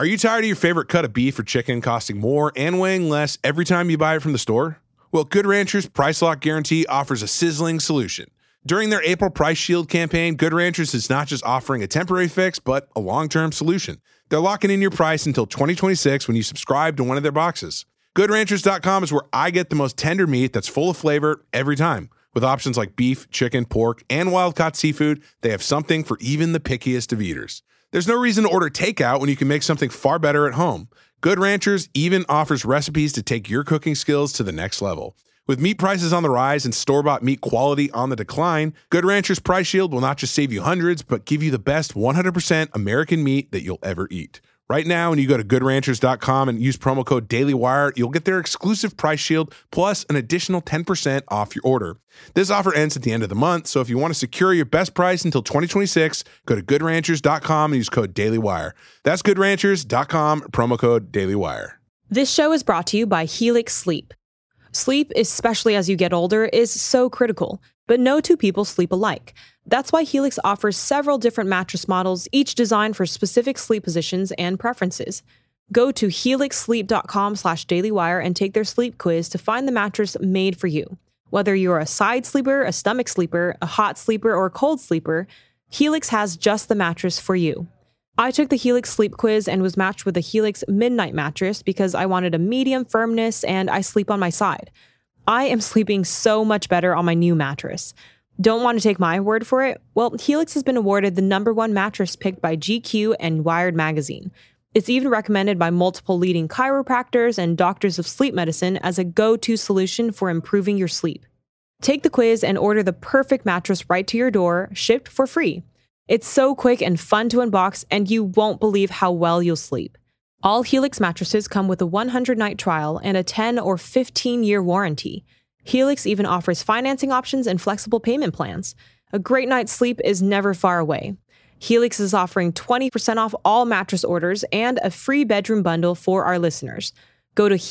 Are you tired of your favorite cut of beef or chicken costing more and weighing less every time you buy it from the store? Well, Good Ranchers Price Lock Guarantee offers a sizzling solution. During their April Price Shield campaign, Good Ranchers is not just offering a temporary fix, but a long-term solution. They're locking in your price until 2026 when you subscribe to one of their boxes. GoodRanchers.com is where I get the most tender meat that's full of flavor every time. With options like beef, chicken, pork, and wild-caught seafood, they have something for even the pickiest of eaters. There's no reason to order takeout when you can make something far better at home. Good Ranchers even offers recipes to take your cooking skills to the next level. With meat prices on the rise and store-bought meat quality on the decline, Good Ranchers Price Shield will not just save you hundreds, but give you the best 100% American meat that you'll ever eat. Right now, when you go to GoodRanchers.com and use promo code DailyWire, you'll get their exclusive Price Shield plus an additional 10% off your order. This offer ends at the end of the month, so if you want to secure your best price until 2026, go to GoodRanchers.com and use code DailyWire. That's GoodRanchers.com, promo code DailyWire. This show is brought to you by Helix Sleep. Sleep, especially as you get older, is so critical, but no two people sleep alike. That's why Helix offers several different mattress models, each designed for specific sleep positions and preferences. Go to helixsleep.com/dailywire and take their sleep quiz to find the mattress made for you. Whether you're a side sleeper, a stomach sleeper, a hot sleeper, or a cold sleeper, Helix has just the mattress for you. I took the Helix sleep quiz and was matched with the Helix Midnight mattress because I wanted a medium firmness and I sleep on my side. I am sleeping so much better on my new mattress. Don't want to take my word for it? Well, Helix has been awarded the #1 mattress picked by GQ and Wired magazine. It's even recommended by multiple leading chiropractors and doctors of sleep medicine as a go-to solution for improving your sleep. Take the quiz and order the perfect mattress right to your door, shipped for free. It's so quick and fun to unbox, and you won't believe how well you'll sleep. All Helix mattresses come with a 100-night trial and a 10 or 15-year warranty. Helix even offers financing options and flexible payment plans. A great night's sleep is never far away. Helix is offering 20% off all mattress orders and a free bedroom bundle for our listeners. Go to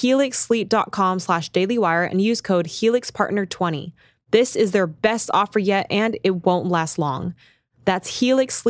helixsleep.com/dailywire and use code HelixPartner20. This is their best offer yet, and it won't last long. That's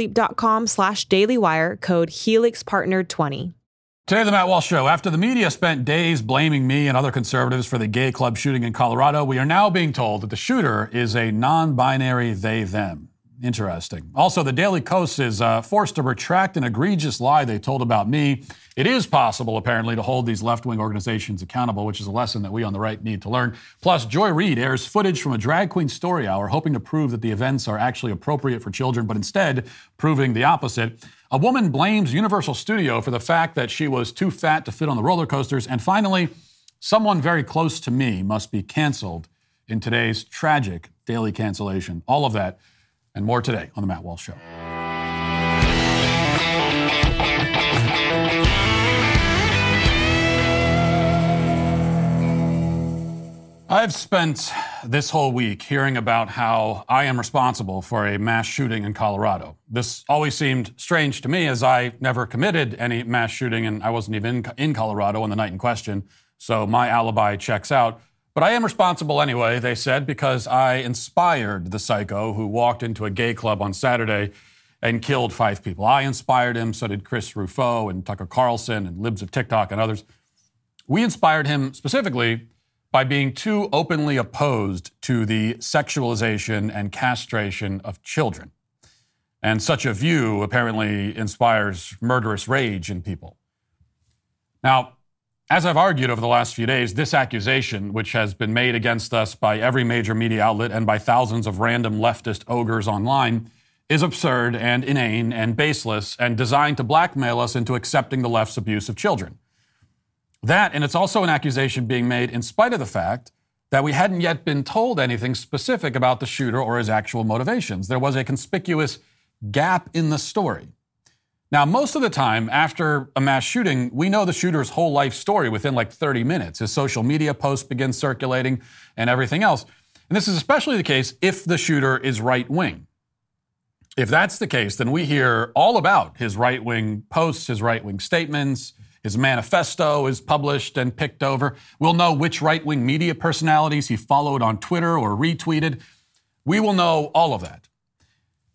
helixsleep.com/dailywire, code HelixPartner20. Today, the Matt Walsh Show. After the media spent days blaming me and other conservatives for the gay club shooting in Colorado, we are now being told that the shooter is a non-binary they-them. Interesting. Also, the Daily Kos is forced to retract an egregious lie they told about me. It is possible, apparently, to hold these left-wing organizations accountable, which is a lesson that we on the right need to learn. Plus, Joy Reid airs footage from a drag queen story hour, hoping to prove that the events are actually appropriate for children, but instead proving the opposite. A woman blames Universal Studio for the fact that she was too fat to fit on the roller coasters. And finally, someone very close to me must be canceled in today's tragic daily cancellation. All of that and more today on The Matt Walsh Show. I've spent this whole week hearing about how I am responsible for a mass shooting in Colorado. This always seemed strange to me as I never committed any mass shooting and I wasn't even in Colorado on the night in question, so my alibi checks out. But I am responsible anyway, they said, because I inspired the psycho who walked into a gay club on Saturday and killed 5 people. I inspired him, so did Chris Rufo and Tucker Carlson and Libs of TikTok and others. We inspired him specifically by being too openly opposed to the sexualization and castration of children. And such a view apparently inspires murderous rage in people. Now, as I've argued over the last few days, this accusation, which has been made against us by every major media outlet and by thousands of random leftist ogres online, is absurd and inane and baseless and designed to blackmail us into accepting the left's abuse of children. That, and it's also an accusation being made in spite of the fact that we hadn't yet been told anything specific about the shooter or his actual motivations. There was a conspicuous gap in the story. Now, most of the time after a mass shooting, we know the shooter's whole life story within like 30 minutes. His social media posts begin circulating and everything else. And this is especially the case if the shooter is right-wing. If that's the case, then we hear all about his right-wing posts, his right-wing statements, his manifesto is published and picked over. We'll know which right-wing media personalities he followed on Twitter or retweeted. We will know all of that.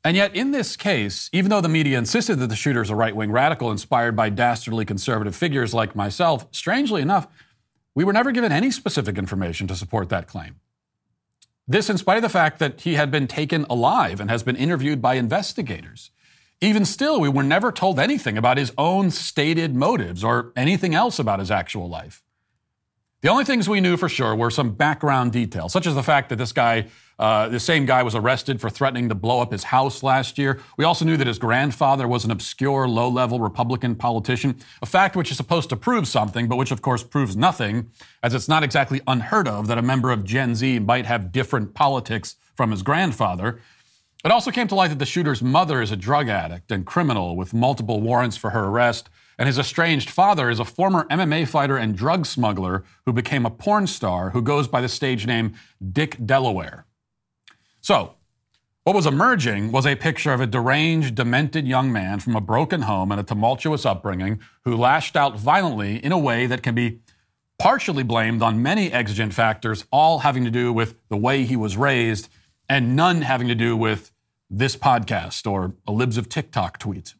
And yet, in this case, even though the media insisted that the shooter is a right-wing radical inspired by dastardly conservative figures like myself, strangely enough, we were never given any specific information to support that claim. This in spite of the fact that he had been taken alive and has been interviewed by investigators. Even still, we were never told anything about his own stated motives or anything else about his actual life. The only things we knew for sure were some background details, such as the fact that the same guy was arrested for threatening to blow up his house last year. We also knew that his grandfather was an obscure, low-level Republican politician, a fact which is supposed to prove something, but which, of course, proves nothing, as it's not exactly unheard of that a member of Gen Z might have different politics from his grandfather. It also came to light that the shooter's mother is a drug addict and criminal with multiple warrants for her arrest, and his estranged father is a former MMA fighter and drug smuggler who became a porn star who goes by the stage name Dick Delaware. So, what was emerging was a picture of a deranged, demented young man from a broken home and a tumultuous upbringing who lashed out violently in a way that can be partially blamed on many exigent factors, all having to do with the way he was raised and none having to do with this podcast or a libs of TikTok tweet.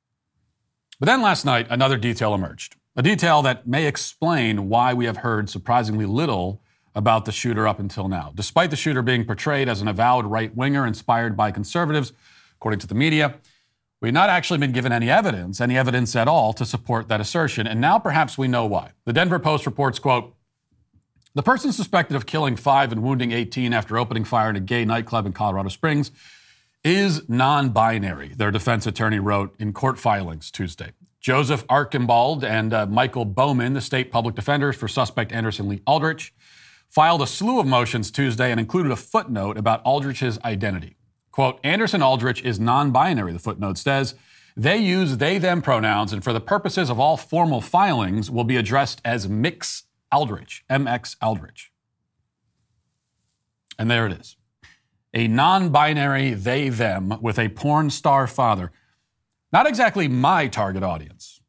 But then last night, another detail emerged. A detail that may explain why we have heard surprisingly little about the shooter up until now. Despite the shooter being portrayed as an avowed right-winger inspired by conservatives, according to the media, we've not actually been given any evidence at all to support that assertion. And now perhaps we know why. The Denver Post reports, quote, "The person suspected of killing 5 and wounding 18 after opening fire in a gay nightclub in Colorado Springs is non-binary," their defense attorney wrote in court filings Tuesday. Joseph Archambault and Michael Bowman, the state public defenders for suspect Anderson Lee Aldrich, filed a slew of motions Tuesday and included a footnote about Aldrich's identity. Quote, "Anderson Aldrich is non-binary," the footnote says. "They use they-them pronouns and for the purposes of all formal filings will be addressed as Mix Aldrich, MX Aldrich." And there it is. A non-binary they-them with a porn star father. Not exactly my target audience.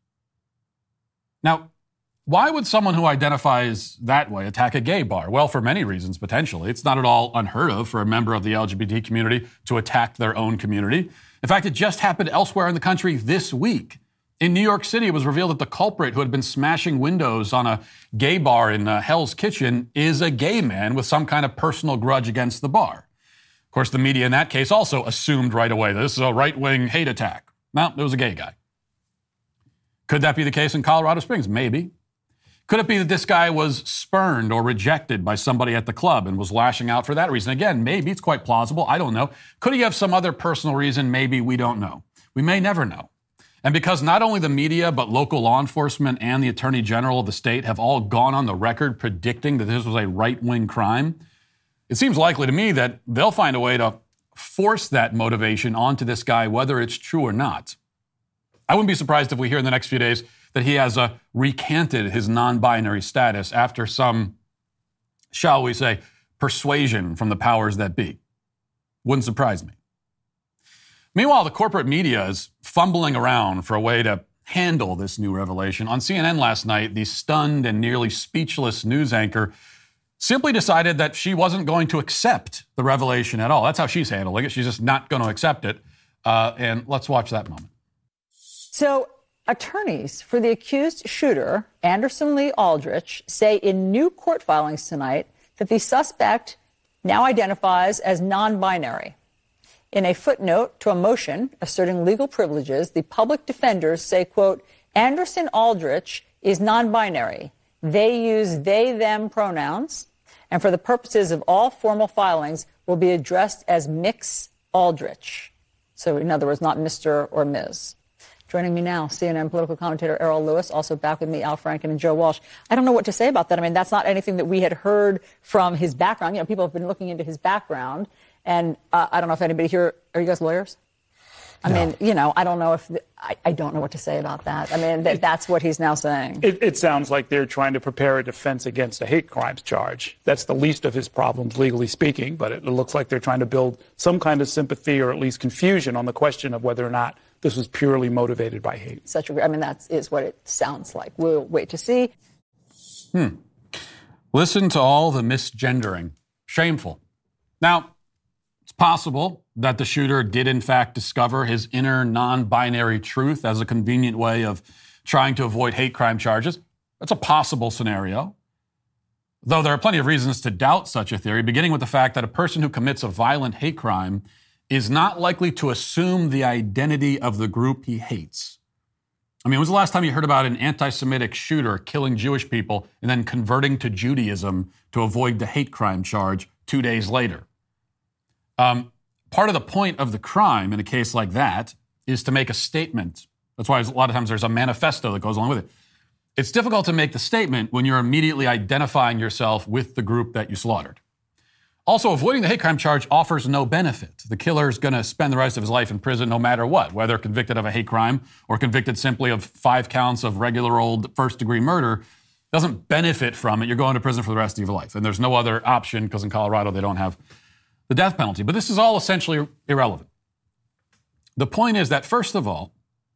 Now, why would someone who identifies that way attack a gay bar? Well, for many reasons, potentially. It's not at all unheard of for a member of the LGBT community to attack their own community. In fact, it just happened elsewhere in the country this week. In New York City, it was revealed that the culprit who had been smashing windows on a gay bar in Hell's Kitchen is a gay man with some kind of personal grudge against the bar. Of course, the media in that case also assumed right away that this is a right-wing hate attack. No, it was a gay guy. Could that be the case in Colorado Springs? Maybe. Could it be that this guy was spurned or rejected by somebody at the club and was lashing out for that reason? Again, maybe. It's quite plausible. I don't know. Could he have some other personal reason? Maybe. We don't know. We may never know. And because not only the media, but local law enforcement and the Attorney General of the state have all gone on the record predicting that this was a right-wing crime, it seems likely to me that they'll find a way to force that motivation onto this guy, whether it's true or not. I wouldn't be surprised if we hear in the next few days that he has recanted his non-binary status after some, shall we say, persuasion from the powers that be. Wouldn't surprise me. Meanwhile, the corporate media is fumbling around for a way to handle this new revelation. On CNN last night, the stunned and nearly speechless news anchor simply decided that she wasn't going to accept the revelation at all. That's how she's handling it. She's just not going to accept it. And let's watch that moment. So attorneys for the accused shooter, Anderson Lee Aldrich, say in new court filings tonight that the suspect now identifies as non-binary. In a footnote to a motion asserting legal privileges, the public defenders say, quote, "Anderson Aldrich is non-binary. They use they-them pronouns, and for the purposes of all formal filings will be addressed as Mix Aldrich." So in other words, not Mr. or Ms. Joining me now, CNN political commentator Errol Lewis, also back with me, Al Franken and Joe Walsh. I don't know what to say about that. I mean, that's not anything that we had heard from his background. You know, people have been looking into his background. And I don't know if anybody here, are you guys lawyers? I mean, you know, I don't know if, I don't know what to say about that. I mean, that's what he's now saying. It sounds like they're trying to prepare a defense against a hate crimes charge. That's the least of his problems, legally speaking, but it looks like they're trying to build some kind of sympathy or at least confusion on the question of whether or not this was purely motivated by hate. I mean, that is what it sounds like. We'll wait to see. Listen to all the misgendering. Shameful. Now, It's possible that the shooter did in fact discover his inner non-binary truth as a convenient way of trying to avoid hate crime charges. That's a possible scenario. Though there are plenty of reasons to doubt such a theory, beginning with the fact that a person who commits a violent hate crime is not likely to assume the identity of the group he hates. I mean, when was the last time you heard about an anti-Semitic shooter killing Jewish people and then converting to Judaism to avoid the hate crime charge 2 days later? Part of the point of the crime in a case like that is to make a statement. That's why a lot of times there's a manifesto that goes along with it. It's difficult to make the statement when you're immediately identifying yourself with the group that you slaughtered. Also, avoiding the hate crime charge offers no benefit. The killer is going to spend the rest of his life in prison no matter what, whether convicted of a hate crime or convicted simply of 5 counts of regular old first-degree murder. Doesn't benefit from it. You're going to prison for the rest of your life. And there's no other option because in Colorado they don't have the death penalty. But this is all essentially irrelevant. The point is that, first of all,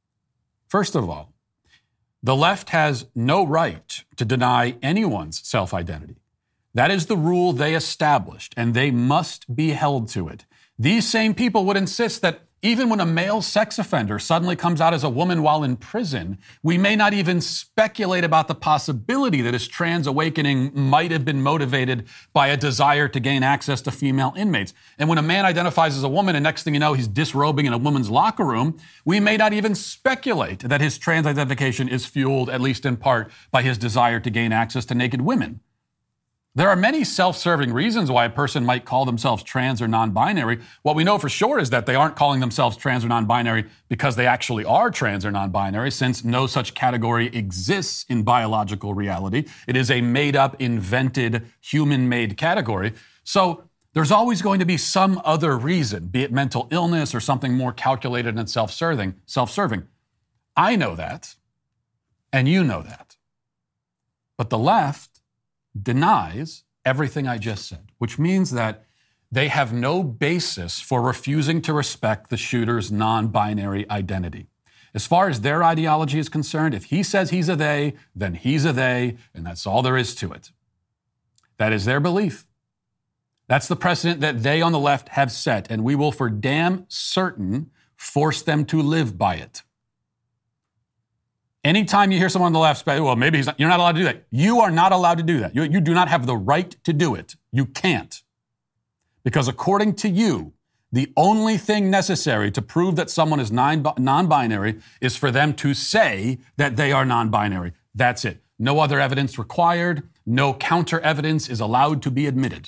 the left has no right to deny anyone's self-identity. That is the rule they established, and they must be held to it. These same people would insist that even when a male sex offender suddenly comes out as a woman while in prison, we may not even speculate about the possibility that his trans awakening might have been motivated by a desire to gain access to female inmates. And when a man identifies as a woman and next thing you know, he's disrobing in a woman's locker room, we may not even speculate that his trans identification is fueled, at least in part, by his desire to gain access to naked women. There are many self-serving reasons why a person might call themselves trans or non-binary. What we know for sure is that they aren't calling themselves trans or non-binary because they actually are trans or non-binary, since no such category exists in biological reality. It is a made-up, invented, human-made category. So there's always going to be some other reason, be it mental illness or something more calculated and self-serving. I know that, and you know that. But the left denies everything I just said, which means that they have no basis for refusing to respect the shooter's non-binary identity. As far as their ideology is concerned, if he says he's a they, then he's a they, and that's all there is to it. That is their belief. That's the precedent that they on the left have set, and we will for damn certain force them to live by it. Anytime you hear someone on the left say, well, maybe you're not allowed to do that. You are not allowed to do that. You do not have the right to do it. You can't. Because according to you, the only thing necessary to prove that someone is non-binary is for them to say that they are non-binary. That's it. No other evidence required. No counter evidence is allowed to be admitted.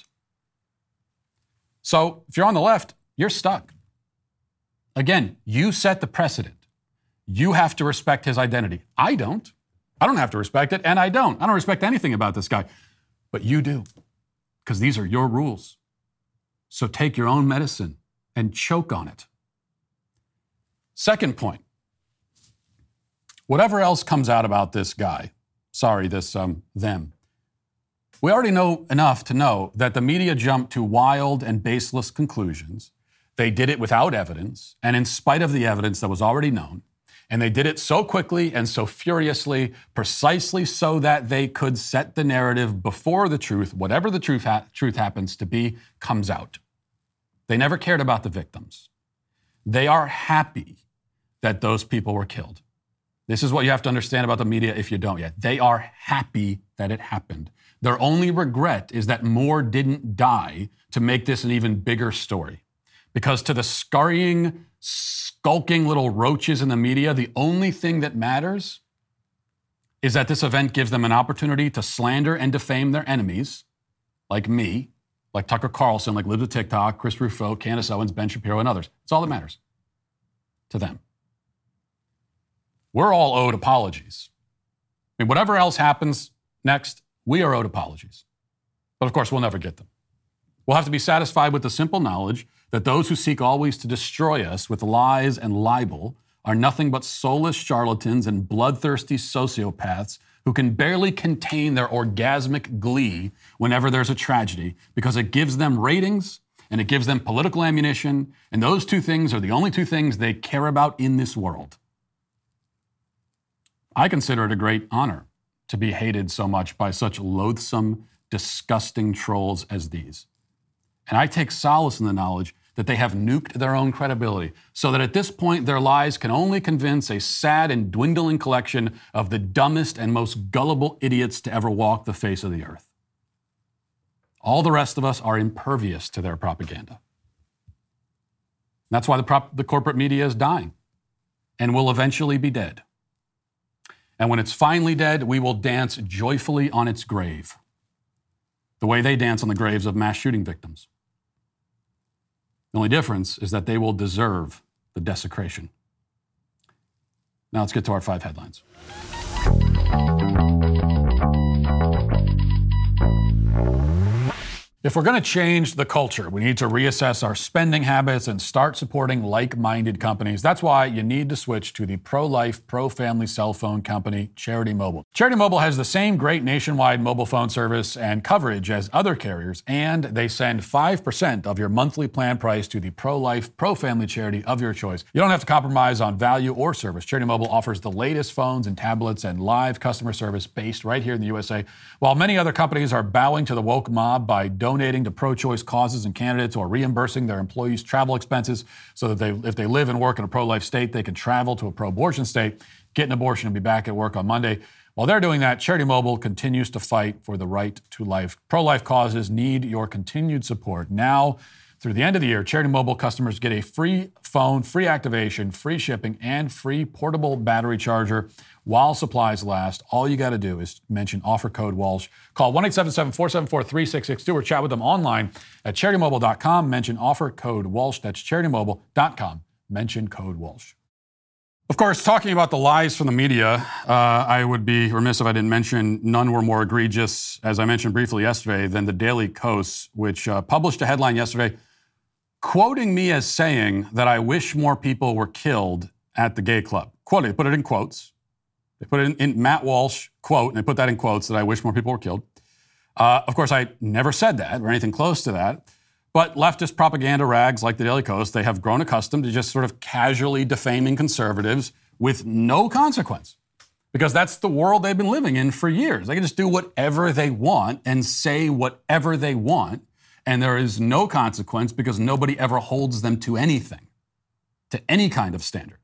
So if you're on the left, you're stuck. Again, you set the precedent. You have to respect his identity. I don't. I don't have to respect it, and I don't. I don't respect anything about this guy. But you do, because these are your rules. So take your own medicine and choke on it. Second point. Whatever else comes out about this guy, them, we already know enough to know that the media jumped to wild and baseless conclusions. They did it without evidence, and in spite of the evidence that was already known. And they did it so quickly and so furiously, precisely so that they could set the narrative before the truth, whatever the truth happens to be, comes out. They never cared about the victims. They are happy that those people were killed. This is what you have to understand about the media if you don't yet. They are happy that it happened. Their only regret is that more didn't die to make this an even bigger story. Because to the scurrying, skulking little roaches in the media, the only thing that matters is that this event gives them an opportunity to slander and defame their enemies, like me, like Tucker Carlson, like Live to TikTok, Chris Rufo, Candace Owens, Ben Shapiro, and others. It's all that matters to them. We're all owed apologies. I mean, whatever else happens next, we are owed apologies. But of course, we'll never get them. We'll have to be satisfied with the simple knowledge that those who seek always to destroy us with lies and libel are nothing but soulless charlatans and bloodthirsty sociopaths who can barely contain their orgasmic glee whenever there's a tragedy because it gives them ratings and it gives them political ammunition, and those two things are the only two things they care about in this world. I consider it a great honor to be hated so much by such loathsome, disgusting trolls as these. And I take solace in the knowledge that they have nuked their own credibility, so that at this point their lies can only convince a sad and dwindling collection of the dumbest and most gullible idiots to ever walk the face of the earth. All the rest of us are impervious to their propaganda. That's why the corporate media is dying and will eventually be dead. And when it's finally dead, we will dance joyfully on its grave, the way they dance on the graves of mass shooting victims. The only difference is that they will deserve the desecration. Now let's get to our 5 headlines. If we're going to change the culture, we need to reassess our spending habits and start supporting like-minded companies. That's why you need to switch to the pro-life, pro-family cell phone company, Charity Mobile. Charity Mobile has the same great nationwide mobile phone service and coverage as other carriers, and they send 5% of your monthly plan price to the pro-life, pro-family charity of your choice. You don't have to compromise on value or service. Charity Mobile offers the latest phones and tablets and live customer service based right here in the USA, while many other companies are bowing to the woke mob by donating to pro-choice causes and candidates or reimbursing their employees' travel expenses so that if they live and work in a pro-life state, they can travel to a pro-abortion state, get an abortion, and be back at work on Monday. While they're doing that, Charity Mobile continues to fight for the right to life. Pro-life causes need your continued support. Now, through the end of the year, Charity Mobile customers get a free phone, free activation, free shipping, and free portable battery charger while supplies last. All you got to do is mention offer code Walsh. Call 1-877-474-3662 or chat with them online at CharityMobile.com. Mention offer code Walsh. That's CharityMobile.com. Mention code Walsh. Of course, talking about the lies from the media, I would be remiss if I didn't mention none were more egregious, as I mentioned briefly yesterday, than the Daily Kos, which published a headline yesterday quoting me as saying that I wish more people were killed at the gay club. Quoting, they put it in quotes. They put it in Matt Walsh quote, and they put that in quotes, that I wish more people were killed. Of course, I never said that or anything close to that. But leftist propaganda rags like the Daily Kos, they have grown accustomed to just sort of casually defaming conservatives with no consequence. Because that's the world they've been living in for years. They can just do whatever they want and say whatever they want, and there is no consequence because nobody ever holds them to anything, to any kind of standard.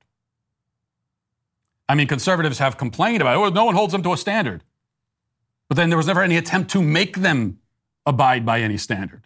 I mean, conservatives have complained about it. Oh, no one holds them to a standard. But then there was never any attempt to make them abide by any standard.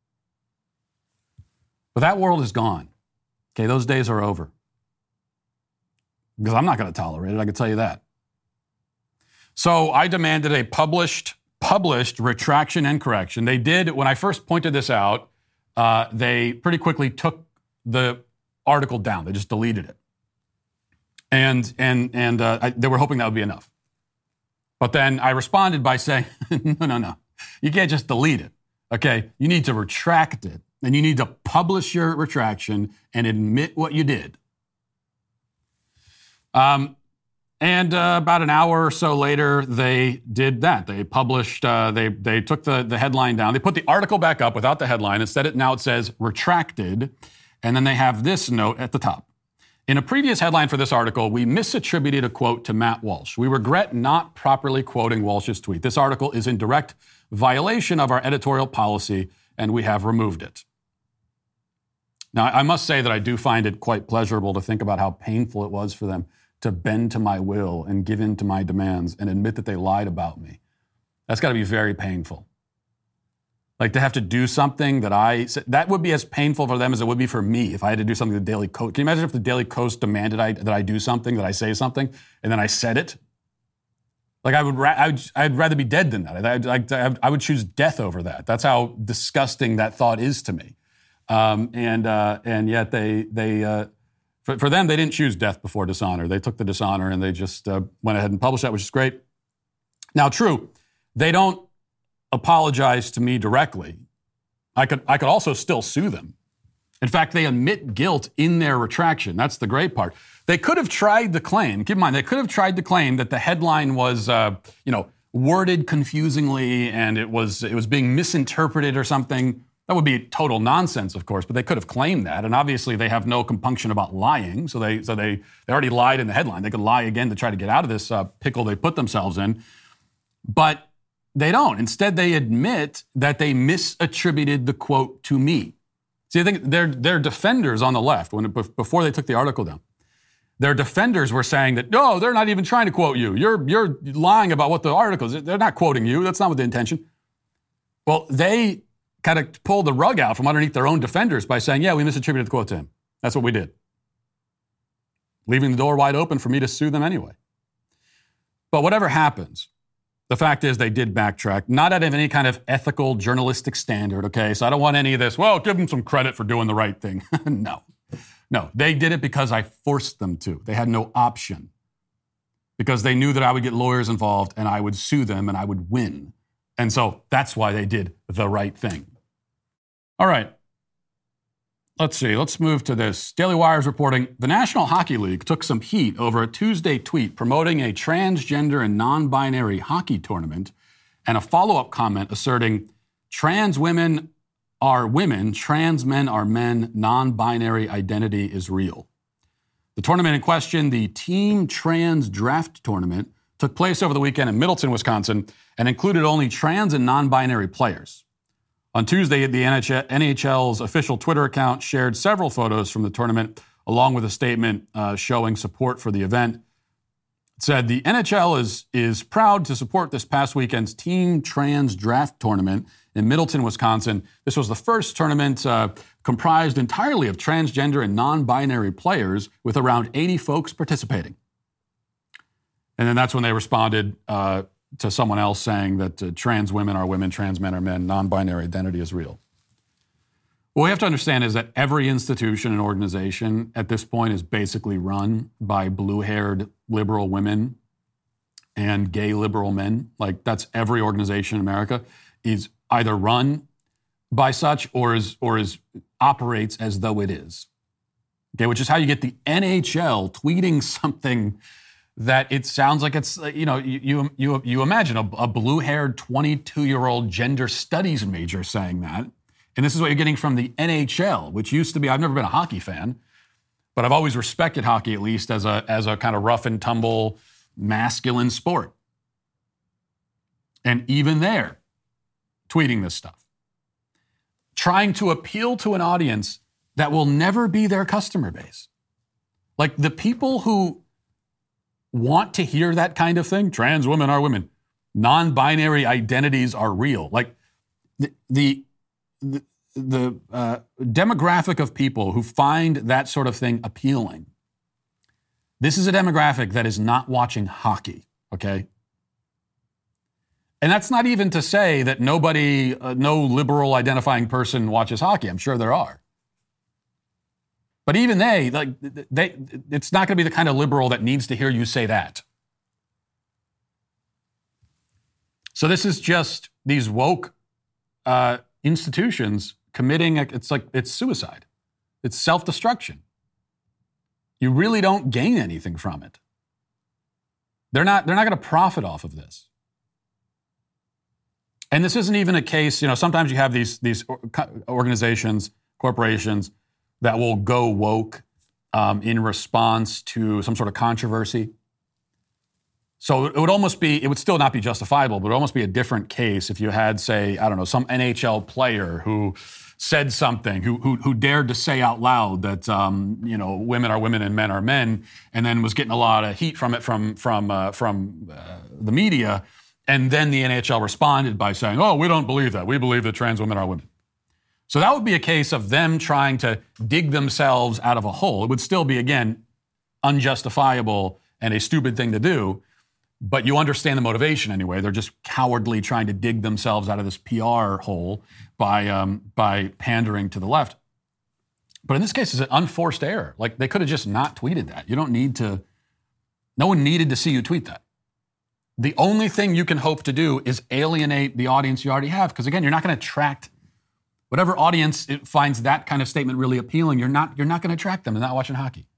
But that world is gone. Okay, those days are over. Because I'm not going to tolerate it, I can tell you that. So I demanded a published retraction and correction. They did, when I first pointed this out, they pretty quickly took the article down. They just deleted it. And they were hoping that would be enough. But then I responded by saying, no. You can't just delete it, okay? You need to retract it, and you need to publish your retraction and admit what you did. And about an hour or so later, they did that. They published, they took the headline down. They put the article back up without the headline. Instead, now it says retracted, and then they have this note at the top. In a previous headline for this article, we misattributed a quote to Matt Walsh. We regret not properly quoting Walsh's tweet. This article is in direct violation of our editorial policy, and we have removed it. Now, I must say that I do find it quite pleasurable to think about how painful it was for them to bend to my will and give in to my demands and admit that they lied about me. That's got to be very painful. Like to have to do something that would be as painful for them as it would be for me if I had to do something the Daily Kos. Can you imagine if the Daily Kos demanded that I do something, that I say something, and then I said it? Like I'd rather be dead than that. I would choose death over that. That's how disgusting that thought is to me. And yet for them, they didn't choose death before dishonor. They took the dishonor and they just went ahead and published that, which is great. Now, true, they don't apologize to me directly. I could also still sue them. In fact, they admit guilt in their retraction. That's the great part. They could have tried to claim, keep in mind, they could have tried to claim that the headline was, worded confusingly and it was being misinterpreted or something. That would be total nonsense, of course, but they could have claimed that. And obviously they have no compunction about lying. So they already lied in the headline. They could lie again to try to get out of this pickle they put themselves in. But they don't. Instead, they admit that they misattributed the quote to me. See, I think their defenders on the left, before they took the article down, their defenders were saying that, no, they're not even trying to quote you. You're lying about what the article is. They're not quoting you. That's not what the intention. Well, they kind of pulled the rug out from underneath their own defenders by saying, yeah, we misattributed the quote to him. That's what we did. Leaving the door wide open for me to sue them anyway. But whatever happens, the fact is they did backtrack, not out of any kind of ethical journalistic standard, okay? So I don't want any of this, well, give them some credit for doing the right thing. No, they did it because I forced them to. They had no option because they knew that I would get lawyers involved and I would sue them and I would win. And so that's why they did the right thing. All right. Let's see. Let's move to this. Daily Wire is reporting the National Hockey League took some heat over a Tuesday tweet promoting a transgender and non-binary hockey tournament and a follow-up comment asserting trans women are women, trans men are men, non-binary identity is real. The tournament in question, the Team Trans Draft Tournament, took place over the weekend in Middleton, Wisconsin, and included only trans and non-binary players. On Tuesday, the NHL's official Twitter account shared several photos from the tournament, along with a statement showing support for the event. It said, the NHL is proud to support this past weekend's Team Trans Draft Tournament in Middleton, Wisconsin. This was the first tournament comprised entirely of transgender and non-binary players, with around 80 folks participating. And then that's when they responded to someone else saying that trans women are women, trans men are men, non-binary identity is real. What we have to understand is that every institution and organization at this point is basically run by blue-haired liberal women and gay liberal men. Like, that's every organization in America is either run by such or operates as though it is. Okay, which is how you get the NHL tweeting something that it sounds like it's, you imagine a blue-haired 22-year-old gender studies major saying that. And this is what you're getting from the NHL, which used to be, I've never been a hockey fan, but I've always respected hockey at least as a kind of rough and tumble masculine sport. And even they're tweeting this stuff, trying to appeal to an audience that will never be their customer base. Like, the people who want to hear that kind of thing, trans women are women, non-binary identities are real. Like, the demographic of people who find that sort of thing appealing, this is a demographic that is not watching hockey, okay? And that's not even to say that no liberal identifying person watches hockey. I'm sure there are. But even it's not going to be the kind of liberal that needs to hear you say that. So this is just these woke institutions committing, it's suicide. It's self-destruction. You really don't gain anything from it. They're not going to profit off of this. And this isn't even a case, sometimes you have these organizations, corporations, that will go woke in response to some sort of controversy. So it would still not be justifiable, but it would almost be a different case if you had, say, I don't know, some NHL player who said something, who dared to say out loud that, women are women and men are men, and then was getting a lot of heat from it from the media. And then the NHL responded by saying, oh, we don't believe that. We believe that trans women are women. So that would be a case of them trying to dig themselves out of a hole. It would still be, again, unjustifiable and a stupid thing to do, but you understand the motivation anyway. They're just cowardly trying to dig themselves out of this PR hole by pandering to the left. But in this case, it's an unforced error. Like, they could have just not tweeted that. No one needed to see you tweet that. The only thing you can hope to do is alienate the audience you already have, because, again, you're not going to attract whatever audience finds that kind of statement really appealing. You're not going to attract them. They're not watching hockey.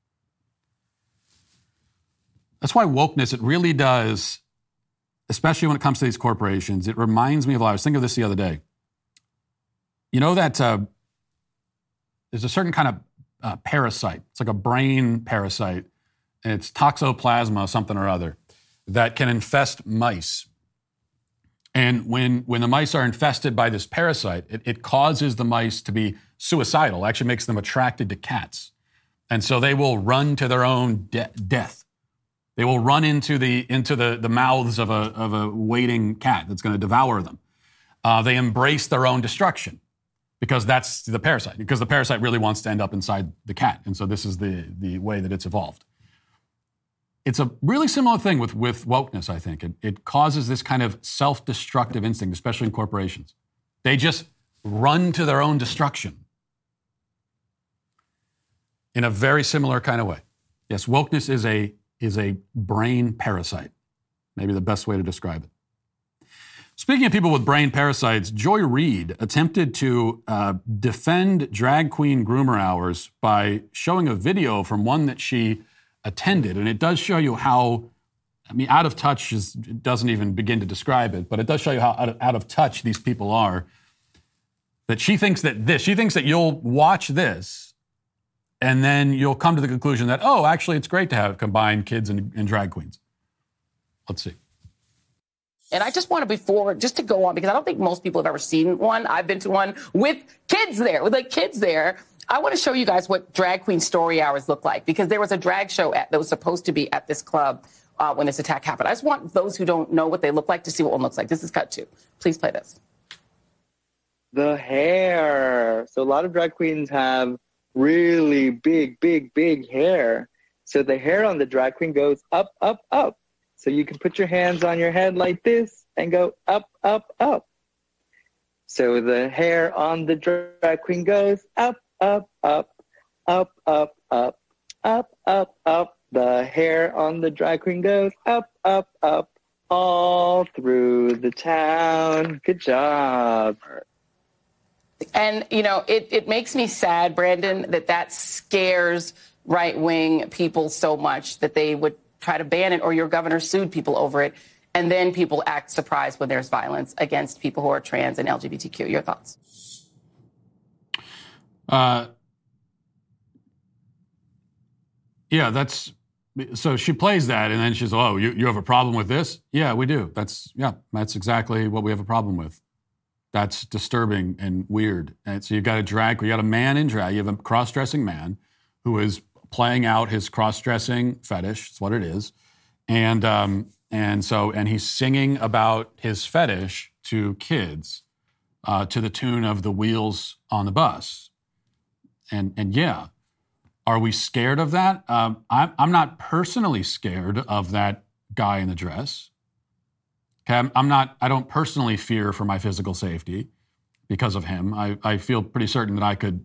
That's why wokeness, it really does, especially when it comes to these corporations, it reminds me of, I was thinking of this the other day. You know that there's a certain kind of parasite. It's like a brain parasite. And it's toxoplasma something or other that can infest mice. And when the mice are infested by this parasite, it causes the mice to be suicidal, actually makes them attracted to cats. And so they will run to their own death. They will run into the mouths of a waiting cat that's going to devour them. They embrace their own destruction because that's the parasite, because the parasite really wants to end up inside the cat. And so this is the way that it's evolved. It's a really similar thing with wokeness, I think. It causes this kind of self-destructive instinct, especially in corporations. They just run to their own destruction in a very similar kind of way. Yes, wokeness is a brain parasite, maybe the best way to describe it. Speaking of people with brain parasites, Joy Reid attempted to defend drag queen groomer hours by showing a video from one that she attended. And it does show you how, out of touch doesn't even begin to describe it, but it does show you how out of touch these people are. That she thinks that you'll watch this and then you'll come to the conclusion that, oh, actually it's great to have combined kids and drag queens. Let's see. And I just want to go on, because I don't think most people have ever seen one. I've been to one with kids there, I want to show you guys what drag queen story hours look like, because there was a drag show that was supposed to be at this club when this attack happened. I just want those who don't know what they look like to see what one looks like. This is cut 2. Please play this. The hair. So a lot of drag queens have really big hair. So the hair on the drag queen goes up, up, up. So you can put your hands on your head like this and go up, up, up. So the hair on the drag queen goes up, up, up, up, up, up, up, up, up. The hair on the drag queen goes up, up, up, all through the town. Good job. And, it makes me sad, Brandon, that scares right-wing people so much that they would try to ban it, or your governor sued people over it. And then people act surprised when there's violence against people who are trans and LGBTQ. Your thoughts? Yeah, so she plays that, and then she's, oh, you have a problem with this? Yeah, we do. That's exactly what we have a problem with. That's disturbing and weird. And so you got a man in drag, you have a cross-dressing man who is playing out his cross-dressing fetish. That's what it is. And he's singing about his fetish to kids to the tune of The Wheels on the Bus. And yeah, are we scared of that? I'm not personally scared of that guy in the dress. Okay, I don't personally fear for my physical safety because of him. I feel pretty certain that I could,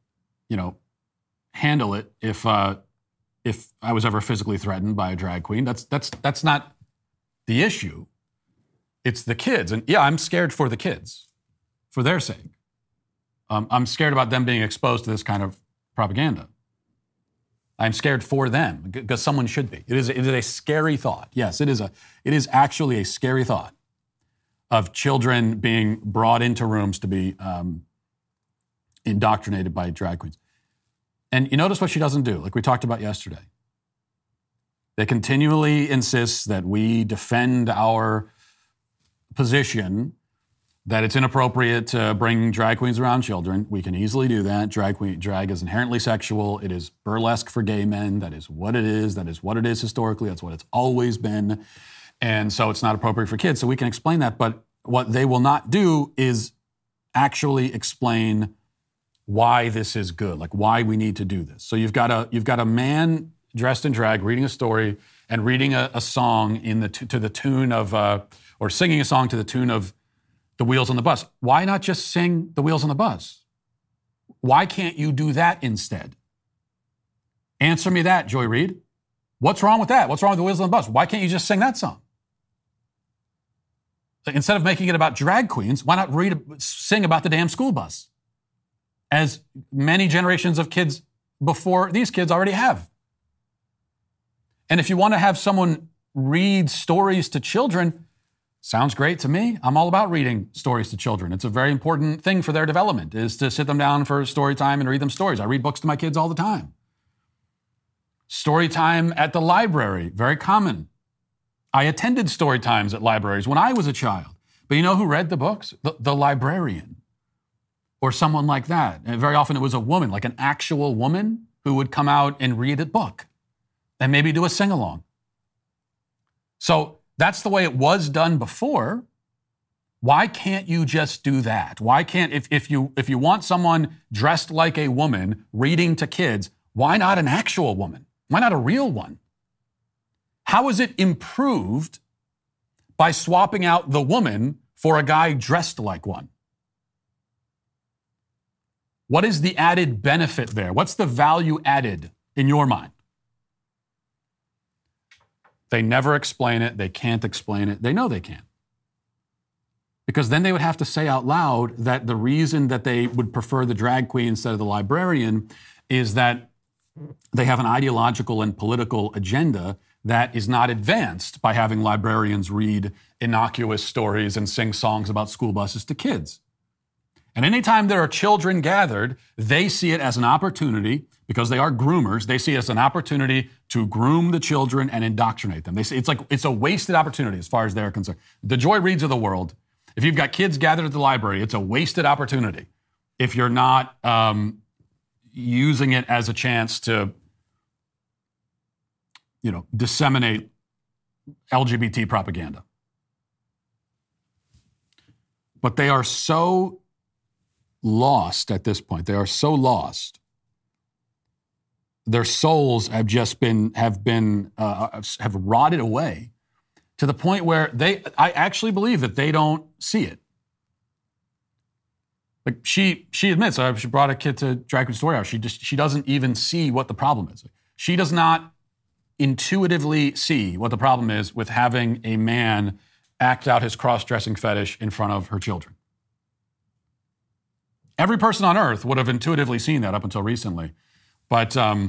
handle it if I was ever physically threatened by a drag queen. That's not the issue. It's the kids. And yeah, I'm scared for the kids, for their sake. I'm scared about them being exposed to this kind of propaganda. I'm scared for them because someone should be. It is a scary thought. Yes, it is actually a scary thought of children being brought into rooms to be indoctrinated by drag queens. And you notice what she doesn't do, like we talked about yesterday. They continually insist that we defend our position that it's inappropriate to bring drag queens around children. We can easily do that. Drag is inherently sexual. It is burlesque for gay men. That is what it is. That is what it is historically. That's what it's always been. And so it's not appropriate for kids. So we can explain that. But what they will not do is actually explain why this is good, like why we need to do this. So you've got a man dressed in drag reading a story and reading a song to the tune of, or singing a song to the tune of The Wheels on the Bus. Why not just sing The Wheels on the Bus? Why can't you do that instead? Answer me that, Joy Reid. What's wrong with that? What's wrong with The Wheels on the Bus? Why can't you just sing that song? Instead of making it about drag queens, why not sing about the damn school bus? As many generations of kids before these kids already have. And if you want to have someone read stories to children, sounds great to me. I'm all about reading stories to children. It's a very important thing for their development, is to sit them down for story time and read them stories. I read books to my kids all the time. Story time at the library, very common. I attended story times at libraries when I was a child. But you know who read the books? The librarian or someone like that. And very often it was a woman, like an actual woman who would come out and read a book and maybe do a sing-along. So that's the way it was done before. Why can't you just do that? Why can't, if you want someone dressed like a woman reading to kids, why not an actual woman? Why not a real one? How is it improved by swapping out the woman for a guy dressed like one? What is the added benefit there? What's the value added in your mind? They never explain it. They can't explain it. They know they can't. Because then they would have to say out loud that the reason that they would prefer the drag queen instead of the librarian is that they have an ideological and political agenda that is not advanced by having librarians read innocuous stories and sing songs about school buses to kids. And anytime there are children gathered, they see it as an opportunity, because they are groomers, they see it as an opportunity to groom the children and indoctrinate them. They say it's a wasted opportunity as far as they're concerned. The Joy Reids of the world, if you've got kids gathered at the library, it's a wasted opportunity if you're not using it as a chance to, disseminate LGBT propaganda. But they are so lost at this point. They are so lost. Their souls have rotted away to the point where I actually believe that they don't see it. Like she admits, she brought a kid to Drag Queen Story Hour. She doesn't even see what the problem is. She does not intuitively see what the problem is with having a man act out his cross-dressing fetish in front of her children. Every person on earth would have intuitively seen that up until recently. But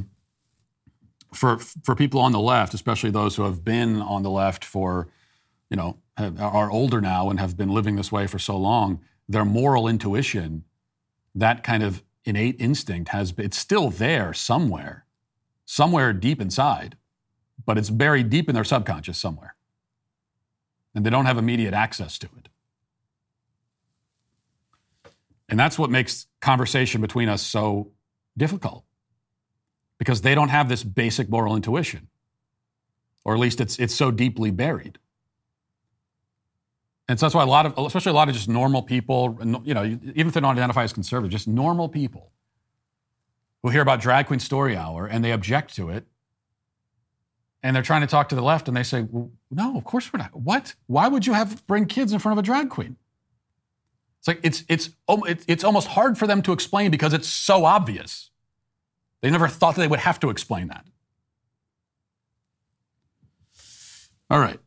for people on the left, especially those who have been on the left for, are older now and have been living this way for so long, their moral intuition, that kind of innate instinct it's still there somewhere deep inside, but it's buried deep in their subconscious somewhere. And they don't have immediate access to it. And that's what makes conversation between us so difficult, because they don't have this basic moral intuition, or at least it's so deeply buried. And so that's why especially a lot of just normal people, even if they don't identify as conservative, just normal people who hear about Drag Queen Story Hour and they object to it, and they're trying to talk to the left, and they say, well, no, of course we're not. What? Why would you bring kids in front of a drag queen? It's like it's almost hard for them to explain because it's so obvious. They never thought that they would have to explain that. All right.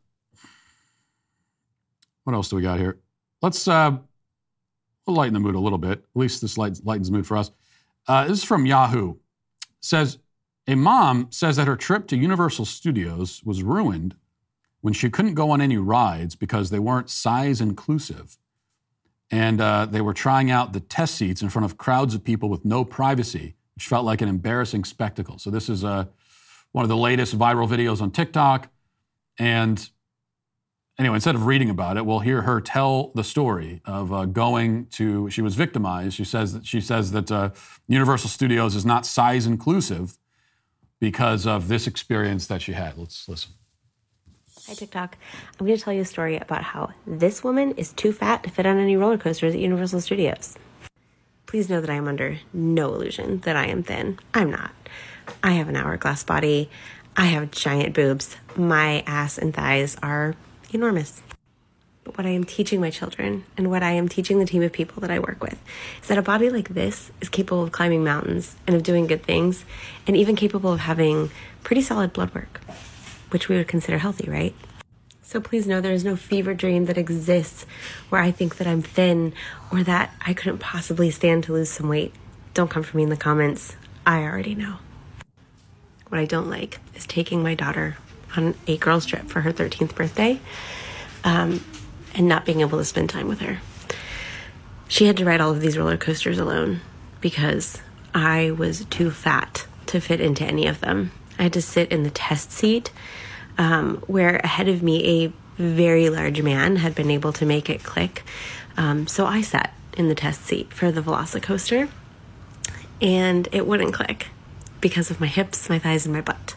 What else do we got here? Let's we'll lighten the mood a little bit. At least this lightens the mood for us. This is from Yahoo. Says, a mom says that her trip to Universal Studios was ruined when she couldn't go on any rides because they weren't size inclusive. And they were trying out the test seats in front of crowds of people with no privacy, which felt like an embarrassing spectacle. So this is one of the latest viral videos on TikTok. And anyway, instead of reading about it, we'll hear her tell the story of she was victimized. She says that Universal Studios is not size inclusive because of this experience that she had. Let's listen. Hi, TikTok. I'm going to tell you a story about how this woman is too fat to fit on any roller coasters at Universal Studios. Please know that I am under no illusion that I am thin. I'm not. I have an hourglass body. I have giant boobs. My ass and thighs are enormous. But what I am teaching my children and what I am teaching the team of people that I work with is that a body like this is capable of climbing mountains and of doing good things, and even capable of having pretty solid blood work, which we would consider healthy, right? So please know there is no fever dream that exists where I think that I'm thin or that I couldn't possibly stand to lose some weight. Don't come for me in the comments. I already know. What I don't like is taking my daughter on a girls' trip for her 13th birthday and not being able to spend time with her. She had to ride all of these roller coasters alone because I was too fat to fit into any of them. I had to sit in the test seat where ahead of me very large man had been able to make it click. So I sat in the test seat for the Velocicoaster, and it wouldn't click because of my hips, my thighs, and my butt.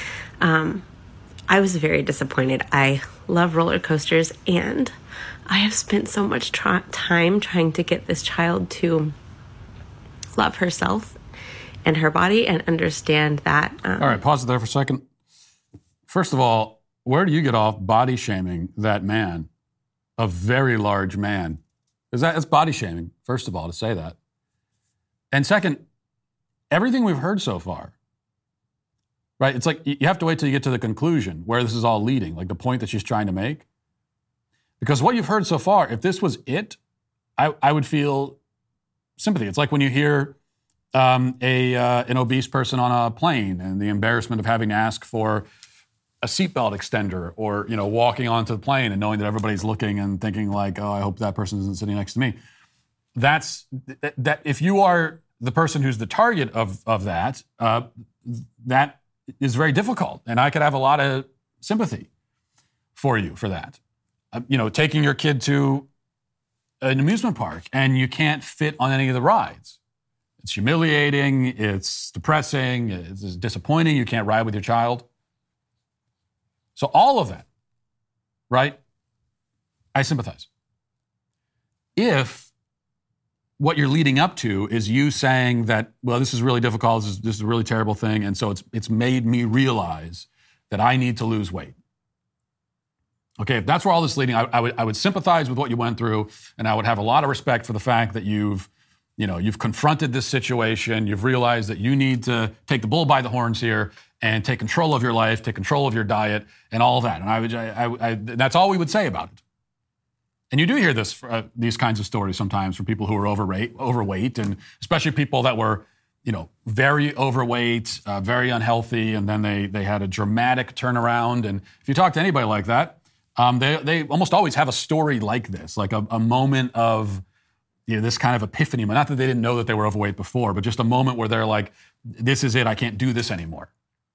I was very disappointed. I love roller coasters, and I have spent so much time trying to get this child to love herself and her body and understand that. All right, pause it there for a second. First of all, where do you get off body shaming that man, a very large man? Because that's body shaming, first of all, to say that. And second, everything we've heard so far, right? It's like you have to wait till you get to the conclusion where this is all leading, like the point that she's trying to make. Because what you've heard so far, if this was it, I would feel sympathy. It's like when you hear an obese person on a plane and the embarrassment of having to ask for a seatbelt extender, or walking onto the plane and knowing that everybody's looking and thinking like, oh, I hope that person isn't sitting next to me. That's that. If you are the person who's the target of that, that is very difficult, and I could have a lot of sympathy for you for that. Taking your kid to an amusement park and you can't fit on any of the rides. It's humiliating, it's depressing, it's disappointing, you can't ride with your child. So all of that, right, I sympathize. If what you're leading up to is you saying that, well, this is really difficult, this is a really terrible thing, and so it's made me realize that I need to lose weight. Okay, if that's where all this is leading, I would sympathize with what you went through, and I would have a lot of respect for the fact that you've confronted this situation, you've realized that you need to take the bull by the horns here and take control of your life, take control of your diet, and all that. And that's all we would say about it. And you do hear these kinds of stories sometimes from people who are overweight, and especially people that were, very overweight, very unhealthy, and then they had a dramatic turnaround. And if you talk to anybody like that, they almost always have a story like this, like a moment of this kind of epiphany. Not that they didn't know that they were overweight before, but just a moment where they're like, this is it, I can't do this anymore.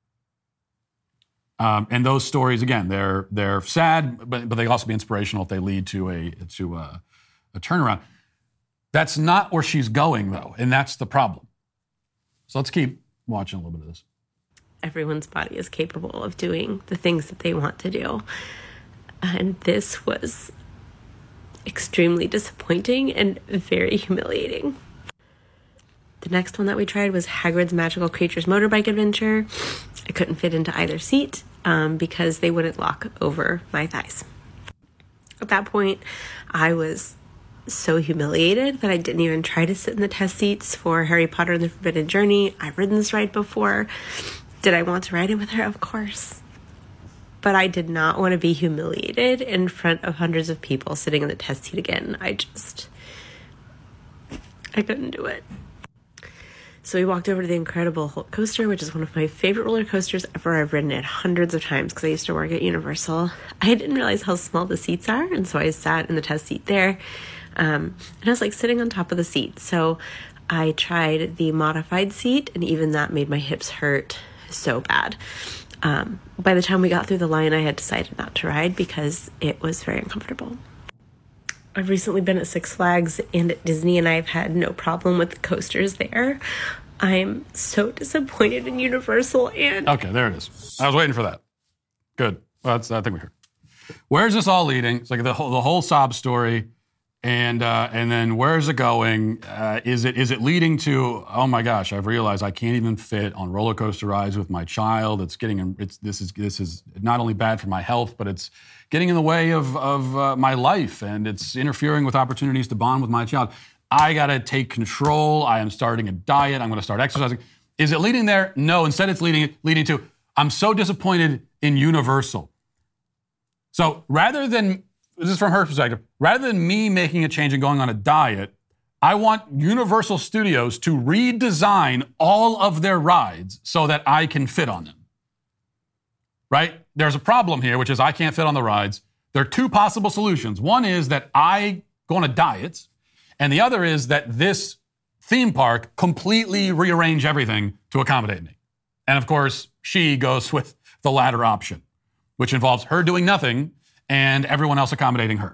And those stories, again, they're sad, but they also be inspirational if they lead to a turnaround. That's not where she's going, though, and that's the problem. So let's keep watching a little bit of this. Everyone's body is capable of doing the things that they want to do. And this was extremely disappointing and very humiliating. The next one that we tried was Hagrid's Magical Creatures Motorbike Adventure. I couldn't fit into either seat because they wouldn't lock over my thighs. At that point, I was so humiliated that I didn't even try to sit in the test seats for Harry Potter and the Forbidden Journey. I've ridden this ride before. Did I want to ride it with her? Of course. But I did not want to be humiliated in front of hundreds of people sitting in the test seat again. I couldn't do it. So we walked over to the Incredible Hulk coaster, which is one of my favorite roller coasters ever. I've ridden it hundreds of times because I used to work at Universal. I didn't realize how small the seats are, and so I sat in the test seat there. And I was like sitting on top of the seat. So I tried the modified seat, and even that made my hips hurt so bad. By the time we got through the line, I had decided not to ride because it was very uncomfortable. I've recently been at Six Flags and at Disney, and I've had no problem with the coasters there. I'm so disappointed in Universal and... Okay, there it is. I was waiting for that. Good. Well, I think we heard. Where's this all leading? It's like the whole sob story. And then where's it going? Is it leading to, oh my gosh, I've realized I can't even fit on roller coaster rides with my child. This is not only bad for my health, but it's getting in the way of my life, and it's interfering with opportunities to bond with my child. I got to take control. I am starting a diet. I'm going to start exercising. Is it leading there? No. Instead, it's leading to, I'm so disappointed in Universal. So rather than, this is from her perspective, rather than me making a change and going on a diet, I want Universal Studios to redesign all of their rides so that I can fit on them. Right? There's a problem here, which is I can't fit on the rides. There are two possible solutions. One is that I go on a diet, and the other is that this theme park completely rearrange everything to accommodate me. And of course, she goes with the latter option, which involves her doing nothing and everyone else accommodating her.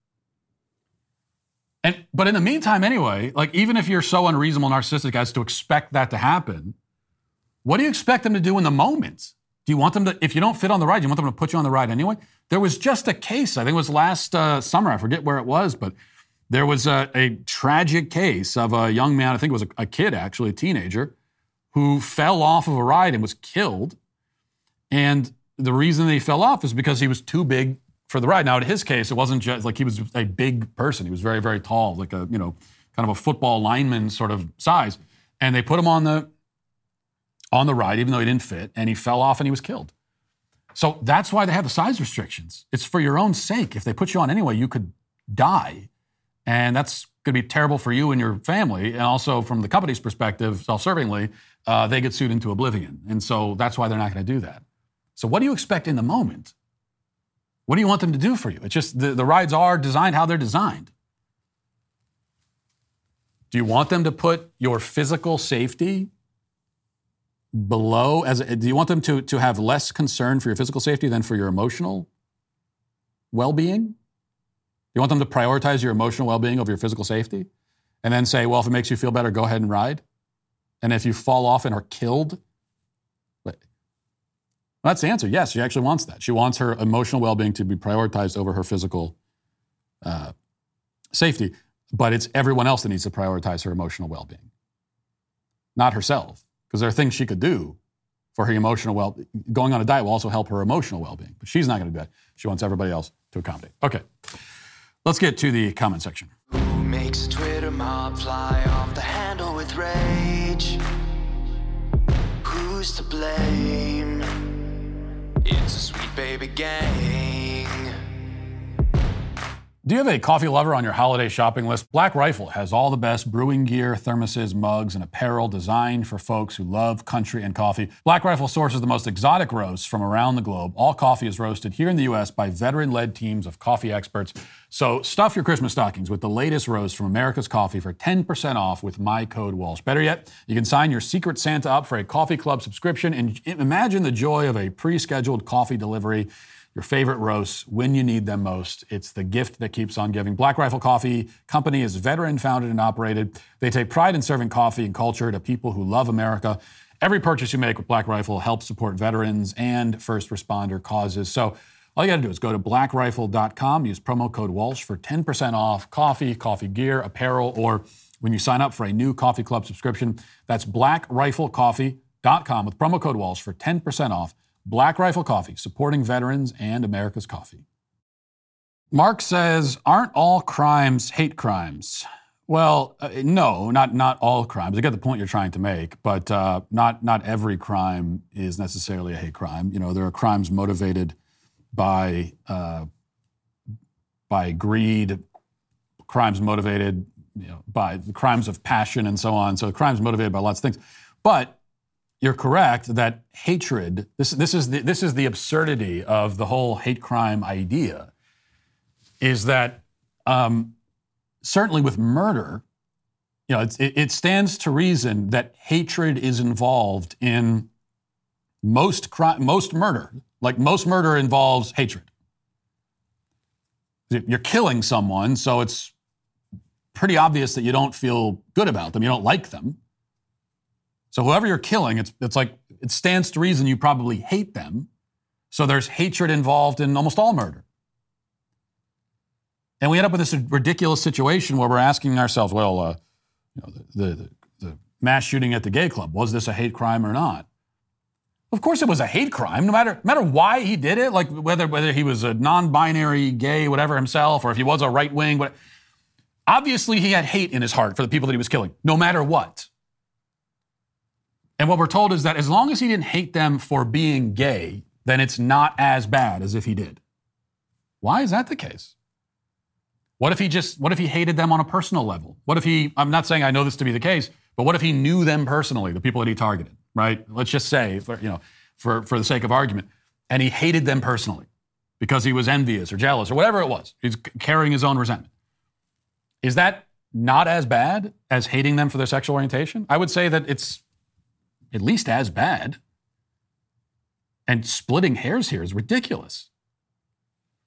But in the meantime, anyway, like even if you're so unreasonable, narcissistic as to expect that to happen, what do you expect them to do in the moment? Do you want them to, if you don't fit on the ride, do you want them to put you on the ride anyway? There was just a case, I think it was last summer, I forget where it was, but there was a tragic case of a young man, I think it was a kid actually, a teenager, who fell off of a ride and was killed. And the reason he fell off is because he was too big for the ride. Now, in his case, it wasn't just like he was a big person. He was very, very tall, like a, kind of a football lineman sort of size. And they put him on the ride, even though he didn't fit, and he fell off and he was killed. So that's why they have the size restrictions. It's for your own sake. If they put you on anyway, you could die. And that's going to be terrible for you and your family. And also from the company's perspective, self-servingly, they get sued into oblivion. And so that's why they're not going to do that. So what do you expect in the moment? What do you want them to do for you? It's just the rides are designed how they're designed. Do you want them to put your physical safety below? Do you want them to have less concern for your physical safety than for your emotional well-being? Do you want them to prioritize your emotional well-being over your physical safety? And then say, well, if it makes you feel better, go ahead and ride. And if you fall off and are killed, that's the answer. Yes, she actually wants that. She wants her emotional well-being to be prioritized over her physical safety. But it's everyone else that needs to prioritize her emotional well-being, not herself. Because there are things she could do for her emotional well-being. Going on a diet will also help her emotional well-being. But she's not going to do that. She wants everybody else to accommodate. Okay, let's get to the comment section. Who makes a Twitter mob fly off the handle with rage? Who's to blame? It's a sweet baby gang. Do you have a coffee lover on your holiday shopping list? Black Rifle has all the best brewing gear, thermoses, mugs, and apparel designed for folks who love country and coffee. Black Rifle sources the most exotic roasts from around the globe. All coffee is roasted here in the U.S. by veteran-led teams of coffee experts. So stuff your Christmas stockings with the latest roast from America's Coffee for 10% off with my code Walsh. Better yet, you can sign your Secret Santa up for a coffee club subscription and imagine the joy of a pre-scheduled coffee delivery. Your favorite roasts when you need them most. It's the gift that keeps on giving. Black Rifle Coffee Company is veteran-founded and operated. They take pride in serving coffee and culture to people who love America. Every purchase you make with Black Rifle helps support veterans and first responder causes. So all you got to do is go to blackrifle.com, use promo code Walsh for 10% off coffee, coffee gear, apparel, or when you sign up for a new coffee club subscription. That's blackriflecoffee.com with promo code Walsh for 10% off. Black Rifle Coffee, supporting veterans and America's coffee. Mark says, aren't all crimes hate crimes? Well, no, not all crimes. I get the point you're trying to make, but not every crime is necessarily a hate crime. There are crimes motivated by greed, crimes motivated by the crimes of passion and so on. So crimes motivated by lots of things. But you're correct that hatred, this is the absurdity of the whole hate crime idea, is that certainly with murder, it stands to reason that hatred is involved in most murder. Like most murder involves hatred. You're killing someone, so it's pretty obvious that you don't feel good about them, you don't like them. So whoever you're killing, it's like it stands to reason you probably hate them. So there's hatred involved in almost all murder. And we end up with this ridiculous situation where we're asking ourselves, well, the mass shooting at the gay club, was this a hate crime or not? Of course it was a hate crime, no matter why he did it, like whether he was a non-binary gay, whatever himself, or if he was a right-wing. Obviously he had hate in his heart for the people that he was killing, no matter what. And what we're told is that as long as he didn't hate them for being gay, then it's not as bad as if he did. Why is that the case? What if he hated them on a personal level? What if I'm not saying I know this to be the case, but what if he knew them personally, the people that he targeted, right? Let's just say, for the sake of argument, and he hated them personally because he was envious or jealous or whatever it was. He's carrying his own resentment. Is that not as bad as hating them for their sexual orientation? I would say that it's at least as bad. And splitting hairs here is ridiculous.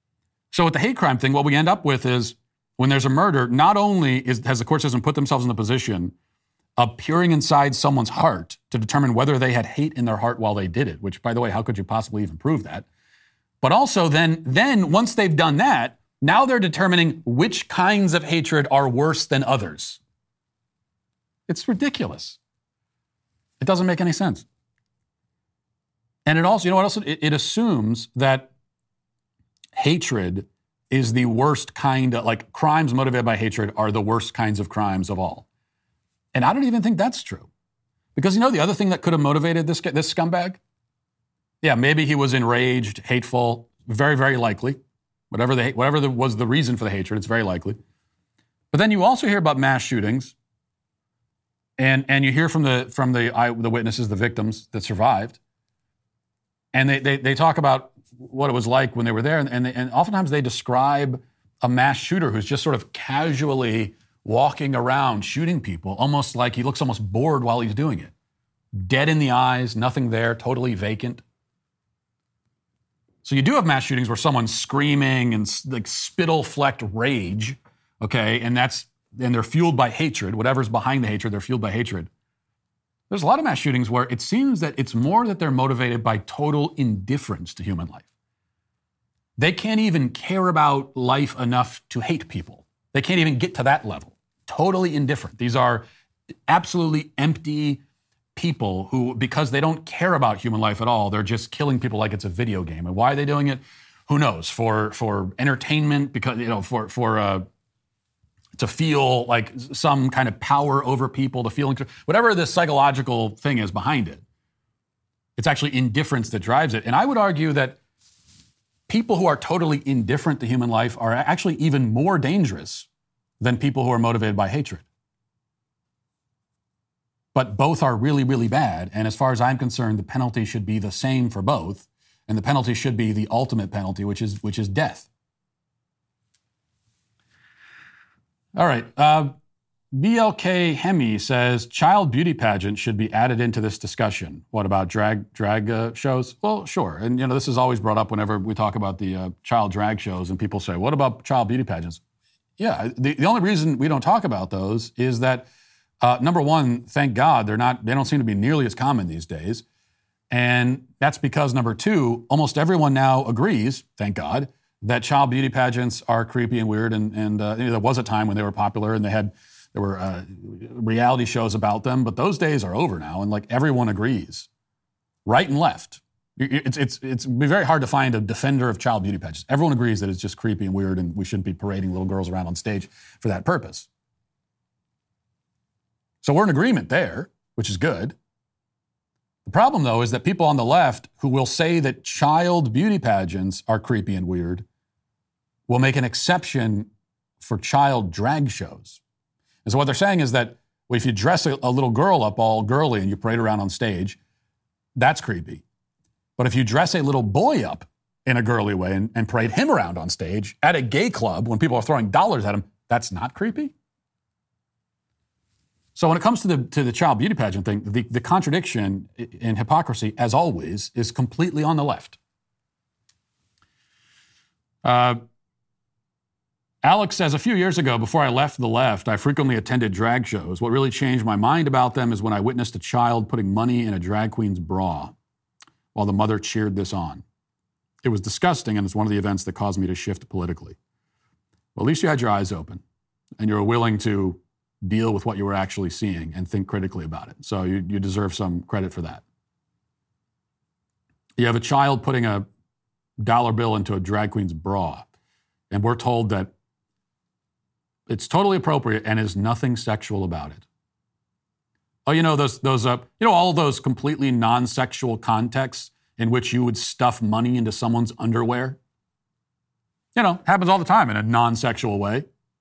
So with the hate crime thing, what we end up with is when there's a murder, not only has the court system put themselves in the position of peering inside someone's heart to determine whether they had hate in their heart while they did it, which, by the way, how could you possibly even prove that? But also then once they've done that, now they're determining which kinds of hatred are worse than others. It's ridiculous. It doesn't make any sense. And it also, you know what else? It assumes that hatred is the worst kind of, like, crimes motivated by hatred are the worst kinds of crimes of all. And I don't even think that's true. Because you know the other thing that could have motivated this scumbag? Yeah, maybe he was enraged, hateful, very, very likely. Whatever was the reason for the hatred, it's very likely. But then you also hear about mass shootings, and you hear from the witnesses, the victims that survived, and they talk about what it was like when they were there, and oftentimes they describe a mass shooter who's just sort of casually walking around shooting people, almost like he looks almost bored while he's doing it. Dead in the eyes, nothing there, totally vacant. So you do have mass shootings where someone's screaming and like spittle-flecked rage, okay, and they're fueled by hatred. Whatever's behind the hatred, they're fueled by hatred. There's a lot of mass shootings where it seems that it's more that they're motivated by total indifference to human life. They can't even care about life enough to hate people. They can't even get to that level. Totally indifferent. These are absolutely empty people who, because they don't care about human life at all, they're just killing people like it's a video game. And why are they doing it? Who knows? For entertainment, because, you know, to feel like some kind of power over people, to feel whatever the psychological thing is behind it. It's actually indifference that drives it. And I would argue that people who are totally indifferent to human life are actually even more dangerous than people who are motivated by hatred. But both are really, really bad. And as far as I'm concerned, the penalty should be the same for both. And the penalty should be the ultimate penalty, which is death. All right. BLK Hemi says child beauty pageant should be added into this discussion. What about drag shows? Well, sure. And, you know, this is always brought up whenever we talk about the child drag shows, and people say, what about child beauty pageants? Yeah, the only reason we don't talk about those is that, number one, thank God, they don't seem to be nearly as common these days. And that's because, number two, almost everyone now agrees, thank God, that child beauty pageants are creepy and weird. And you know, there was a time when they were popular and there were reality shows about them, but those days are over now. And like everyone agrees, right and left. It's be very hard to find a defender of child beauty pageants. Everyone agrees that it's just creepy and weird and we shouldn't be parading little girls around on stage for that purpose. So we're in agreement there, which is good. The problem, though, is that people on the left who will say that child beauty pageants are creepy and weird will make an exception for child drag shows. And so what they're saying is that if you dress a little girl up all girly and you parade around on stage, that's creepy. But if you dress a little boy up in a girly way and parade him around on stage at a gay club when people are throwing dollars at him, that's not creepy? So when it comes to the child beauty pageant thing, the contradiction and hypocrisy, as always, is completely on the left. Alex says, a few years ago, before I left the left, I frequently attended drag shows. What really changed my mind about them is when I witnessed a child putting money in a drag queen's bra while the mother cheered this on. It was disgusting, and it's one of the events that caused me to shift politically. Well, at least you had your eyes open, and you were willing to deal with what you were actually seeing and think critically about it. So you deserve some credit for that. You have a child putting a dollar bill into a drag queen's bra, and we're told that it's totally appropriate and is nothing sexual about it. Oh, you know, all of those completely non-sexual contexts in which you would stuff money into someone's underwear? You know, happens all the time in a non-sexual way.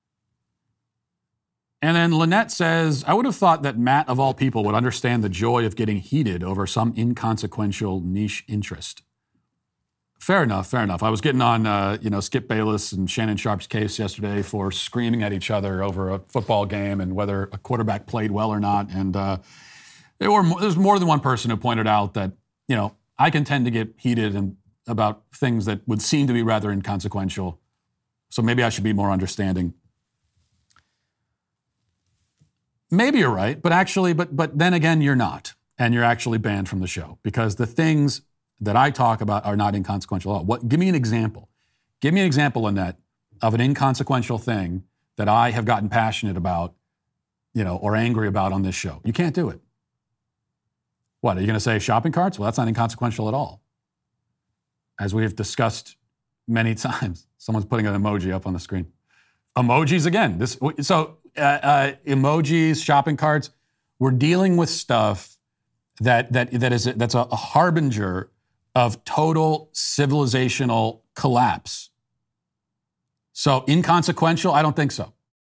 And then Lynette says, I would have thought that Matt, of all people, would understand the joy of getting heated over some inconsequential niche interest. Fair enough. I was getting on, Skip Bayless and Shannon Sharp's case yesterday for screaming at each other over a football game and whether a quarterback played well or not. And there's more than one person who pointed out that, I can tend to get heated about things that would seem to be rather inconsequential So maybe I should be more understanding. Maybe you're right, but actually, but then again, you're not. And you're actually banned from the show because the things that I talk about are not inconsequential at all. Give me an example. Give me an example, Lynette, of an inconsequential thing that I have gotten passionate about, or angry about on this show. You can't do it. What, are you going to say shopping carts? Well, that's not inconsequential at all. As we have discussed many times, someone's putting an emoji up on the screen. Emojis again. Emojis, shopping carts. We're dealing with stuff that's a harbinger of total civilizational collapse. So inconsequential? I don't think so.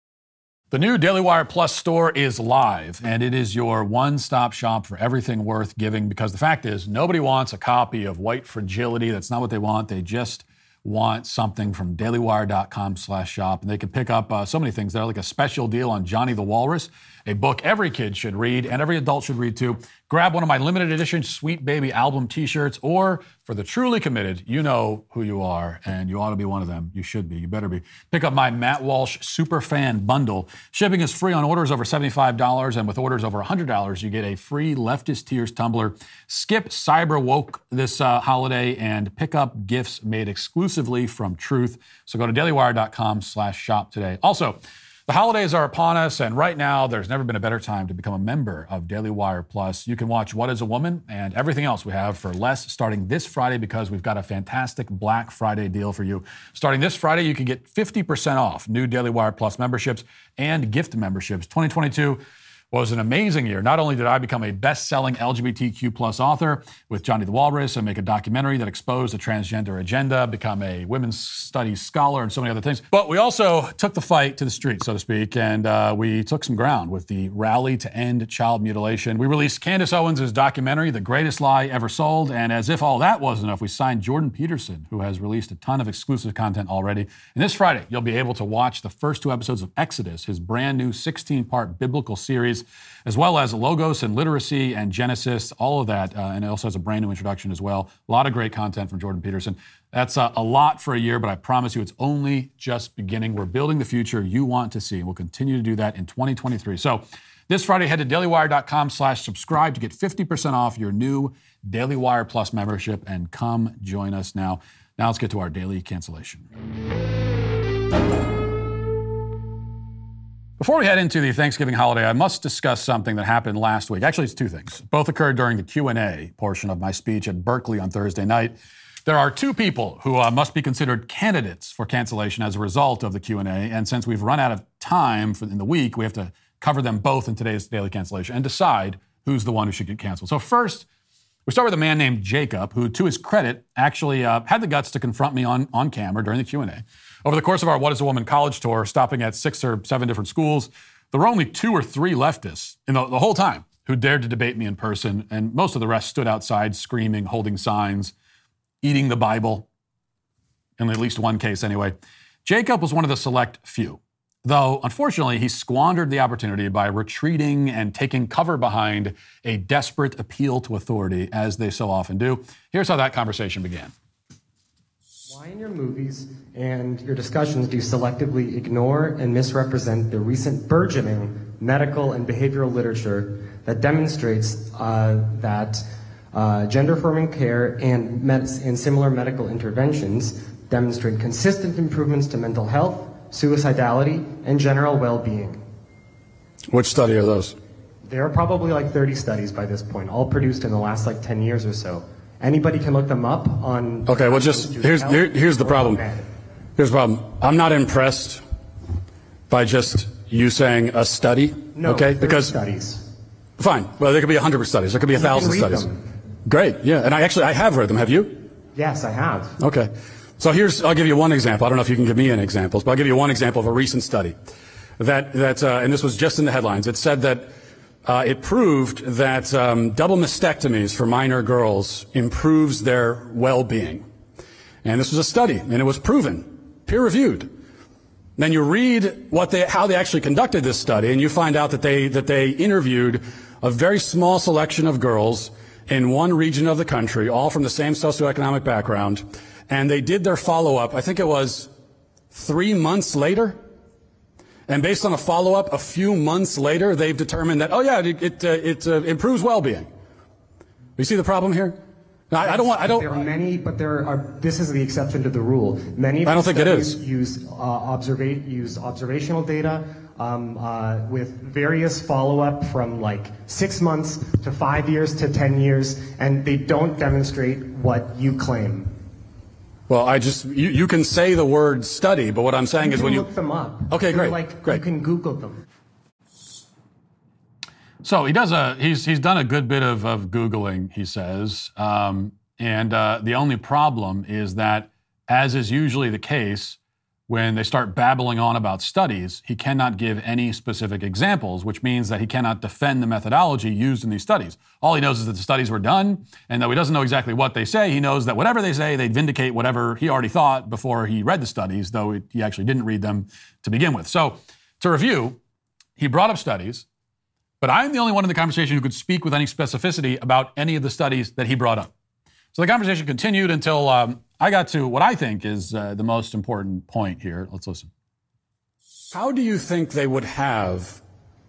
The new Daily Wire Plus store is live, and it is your one-stop shop for everything worth giving, because the fact is, nobody wants a copy of White Fragility. That's not what they want. They just want something from dailywire.com/shop, and they can pick up so many things there, like a special deal on Johnny the Walrus, a book every kid should read and every adult should read too. Grab one of my limited edition Sweet Baby album t-shirts, or for the truly committed, you know who you are, and you ought to be one of them. You should be. You better be. Pick up my Matt Walsh Superfan Bundle. Shipping is free on orders over $75, and with orders over $100, you get a free Leftist Tears tumbler. Skip Cyber Woke this holiday and pick up gifts made exclusively from Truth. So go to dailywire.com/shop today. Also, the holidays are upon us, and right now, there's never been a better time to become a member of Daily Wire Plus. You can watch What is a Woman and everything else we have for less starting this Friday, because we've got a fantastic Black Friday deal for you. Starting this Friday, you can get 50% off new Daily Wire Plus memberships and gift memberships. 2022 was an amazing year. Not only did I become a best-selling LGBTQ plus author with Johnny the Walrus and make a documentary that exposed the transgender agenda, become a women's studies scholar, and so many other things, but we also took the fight to the street, so to speak, and we took some ground with the Rally to End Child Mutilation. We released Candace Owens' documentary, The Greatest Lie Ever Sold, and as if all that wasn't enough, we signed Jordan Peterson, who has released a ton of exclusive content already. And this Friday, you'll be able to watch the first 2 episodes of Exodus, his brand new 16-part biblical series, as well as Logos and Literacy and Genesis, all of that. And it also has a brand new introduction as well. A lot of great content from Jordan Peterson. That's a lot for a year, but I promise you it's only just beginning. We're building the future you want to see, and we'll continue to do that in 2023. So this Friday, head to dailywire.com/subscribe to get 50% off your new Daily Wire Plus membership, and come join us now. Now let's get to our daily cancellation. Before we head into the Thanksgiving holiday, I must discuss something that happened last week. Actually, it's 2 things. Both occurred during the Q&A portion of my speech at Berkeley on Thursday night. There are 2 people who must be considered candidates for cancellation as a result of the Q&A, and since we've run out of time in the week, we have to cover them both in today's daily cancellation and decide who's the one who should get canceled. So first, we start with a man named Jacob, who, to his credit, actually had the guts to confront me on camera during the Q&A. Over the course of our What is a Woman college tour, stopping at 6 or 7 different schools, there were only 2 or 3 leftists in the whole time who dared to debate me in person, and most of the rest stood outside screaming, holding signs, eating the Bible, in at least one case anyway. Jacob was one of the select few, though unfortunately he squandered the opportunity by retreating and taking cover behind a desperate appeal to authority, as they so often do. Here's how that conversation began. Why in your movies and your discussions do you selectively ignore and misrepresent the recent burgeoning medical and behavioral literature that demonstrates that gender-affirming care and similar medical interventions demonstrate consistent improvements to mental health, suicidality, and general well-being? Which study are those? There are probably like 30 studies by this point, all produced in the last 10 years or so. Anybody can look them up on... Okay, well, just here's the problem. Here's the problem. I'm not impressed by just you saying a study. No, okay, because studies. Fine. Well, there could be 100 studies. There could be 1,000 studies. Them. Great. Yeah, and I have read them. Have you? Yes, I have. Okay. So I'll give you one example. I don't know if you can give me any examples, but I'll give you one example of a recent study that and this was just in the headlines. It said that it proved that double mastectomies for minor girls improves their well-being. And this was a study, and it was proven, peer-reviewed. Then you read how they actually conducted this study, and you find out that they interviewed a very small selection of girls in one region of the country, all from the same socioeconomic background, and they did their follow-up. I think it was 3 months later? And based on a follow-up a few months later, they've determined that, it improves well-being. You see the problem here? Now, There are many, but this is the exception to the rule. Many of I don't think it is. Use observational data with various follow-up from like 6 months to 5 years to 10 years, and they don't demonstrate what you claim. Well, you can say the word study, but what I'm saying is when you look them up. Okay, great. Great. You can Google them. So he's done a good bit of Googling, he says. And the only problem is that, as is usually the case, when they start babbling on about studies, he cannot give any specific examples, which means that he cannot defend the methodology used in these studies. All he knows is that the studies were done, and though he doesn't know exactly what they say, he knows that whatever they say, they vindicate whatever he already thought before he read the studies, though he actually didn't read them to begin with. So, to review, he brought up studies, but I'm the only one in the conversation who could speak with any specificity about any of the studies that he brought up. So the conversation continued until I got to what I think is the most important point here. Let's listen. How do you think they would have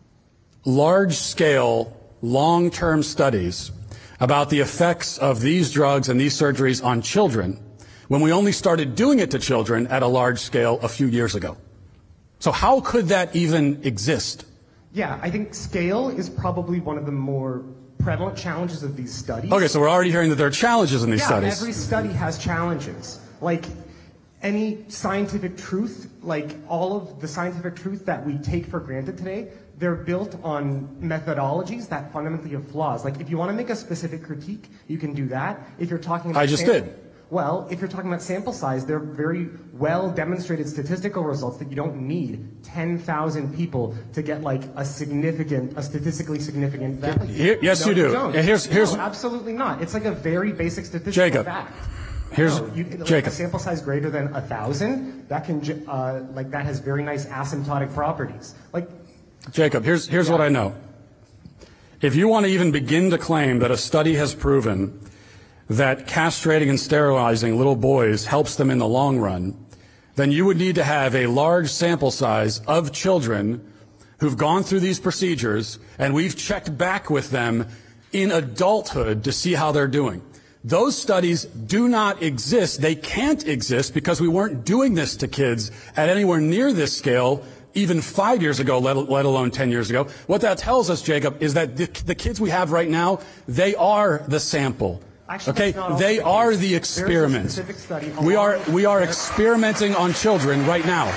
large-scale, long-term studies about the effects of these drugs and these surgeries on children when we only started doing it to children at a large scale a few years ago? So how could that even exist? Yeah, I think scale is probably one of the more prevalent challenges of these studies. Okay, so we're already hearing that there are challenges in these studies. Yeah, every study has challenges. Like any scientific truth, like all of the scientific truth that we take for granted today, they're built on methodologies that fundamentally have flaws. Like if you want to make a specific critique, you can do that. If you're talking about Well, if you're talking about sample size, there are very well demonstrated statistical results that you don't need 10,000 people to get like a statistically significant value. Yes, you do. No, absolutely not. It's like a very basic statistical fact. Jacob. A sample size greater than 1,000, that can that has very nice asymptotic properties. Jacob, here's what I know. If you want to even begin to claim that a study has proven that castrating and sterilizing little boys helps them in the long run, then you would need to have a large sample size of children who've gone through these procedures, and we've checked back with them in adulthood to see how they're doing. Those studies do not exist. They can't exist because we weren't doing this to kids at anywhere near this scale even 5 years ago, let alone 10 years ago. What that tells us, Jacob, is that the kids we have right now, they are the sample. Actually, they are the experiment. We are experimenting on children right now.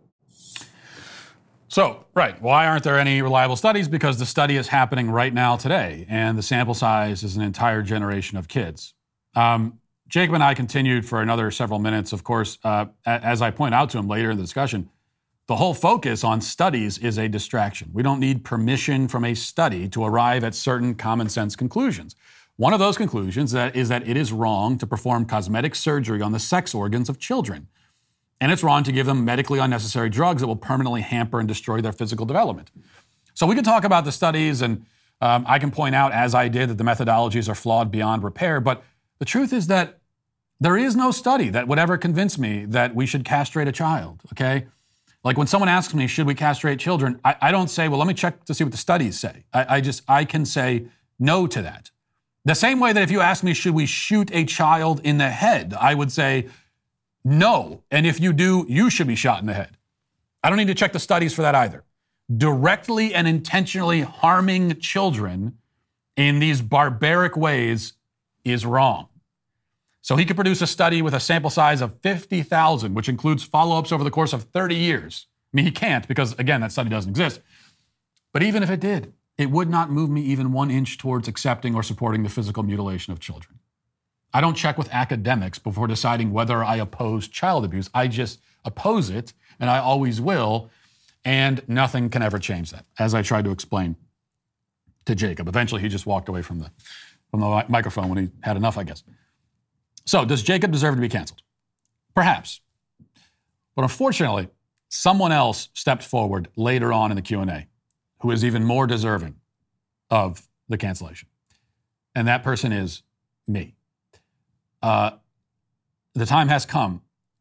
So, right, why aren't there any reliable studies? Because the study is happening right now today, and the sample size is an entire generation of kids. Jacob and I continued for another several minutes. Of course, as I point out to him later in the discussion, the whole focus on studies is a distraction. We don't need permission from a study to arrive at certain common sense conclusions. One of those conclusions is that it is wrong to perform cosmetic surgery on the sex organs of children. And it's wrong to give them medically unnecessary drugs that will permanently hamper and destroy their physical development. So we can talk about the studies, and I can point out, as I did, that the methodologies are flawed beyond repair. But the truth is that there is no study that would ever convince me that we should castrate a child, okay? Like when someone asks me, should we castrate children? I don't say, well, let me check to see what the studies say. I can say no to that. The same way that if you ask me, should we shoot a child in the head? I would say no. And if you do, you should be shot in the head. I don't need to check the studies for that either. Directly and intentionally harming children in these barbaric ways is wrong. So he could produce a study with a sample size of 50,000, which includes follow-ups over the course of 30 years. I mean, he can't because, again, that study doesn't exist. But even if it did, it would not move me even 1 inch towards accepting or supporting the physical mutilation of children. I don't check with academics before deciding whether I oppose child abuse. I just oppose it, and I always will, and nothing can ever change that, as I tried to explain to Jacob. Eventually, he just walked away from the microphone when he had enough, I guess. So, does Jacob deserve to be canceled? Perhaps. But unfortunately, someone else stepped forward later on in the Q&A who is even more deserving of the cancellation. And that person is me. The time has come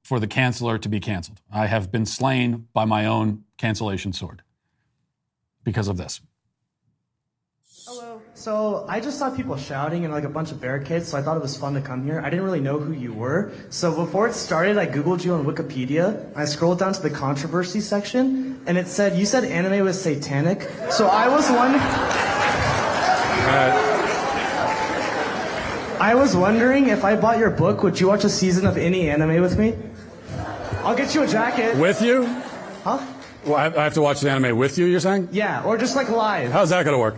for the canceller to be canceled. I have been slain by my own cancellation sword because of this. Hello. So I just saw people shouting and like a bunch of barricades, so I thought it was fun to come here. I didn't really know who you were. So before it started, I Googled you on Wikipedia. I scrolled down to the controversy section, and it said, you said anime was satanic. So I was wondering... I was wondering if I bought your book, would you watch a season of any anime with me? I'll get you a jacket. With you? Huh? Well, I have to watch the anime with you, you're saying? Yeah, or just like live. How's that going to work?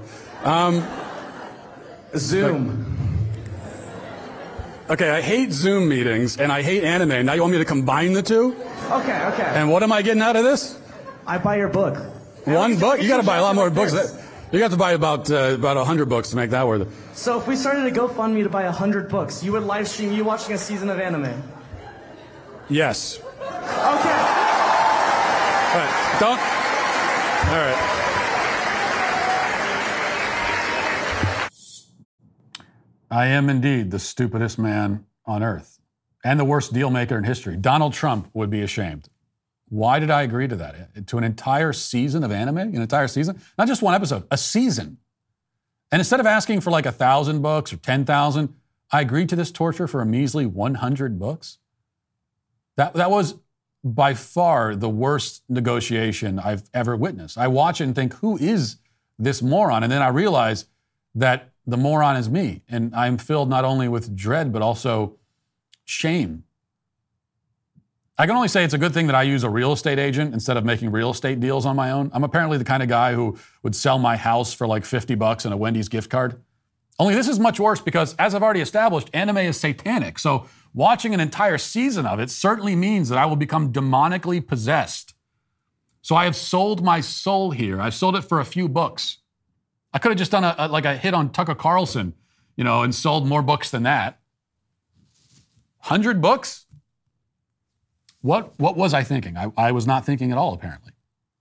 Zoom. Okay, I hate Zoom meetings and I hate anime. Now you want me to combine the two? Okay. And what am I getting out of this? I buy your book. One book? You got to buy a lot more books. You got to buy about 100 books to make that worth it. So if we started a GoFundMe to buy 100 books, you would live stream you watching a season of anime? Yes. Okay. All right. Don't. All right. I am indeed the stupidest man on earth and the worst deal maker in history. Donald Trump would be ashamed. Why did I agree to that? To an entire season of anime? An entire season? Not just one episode, a season. And instead of asking for like 1,000 books or 10,000, I agreed to this torture for a measly 100 books. That was by far the worst negotiation I've ever witnessed. I watch it and think, who is this moron? And then I realize that the moron is me. And I'm filled not only with dread, but also shame. I can only say it's a good thing that I use a real estate agent instead of making real estate deals on my own. I'm apparently the kind of guy who would sell my house for like $50 and a Wendy's gift card. Only this is much worse because, as I've already established, anime is satanic. So watching an entire season of it certainly means that I will become demonically possessed. So I have sold my soul here. I've sold it for a few books. I could have just done a hit on Tucker Carlson, and sold more books than that. 100 books? What was I thinking? I was not thinking at all, apparently.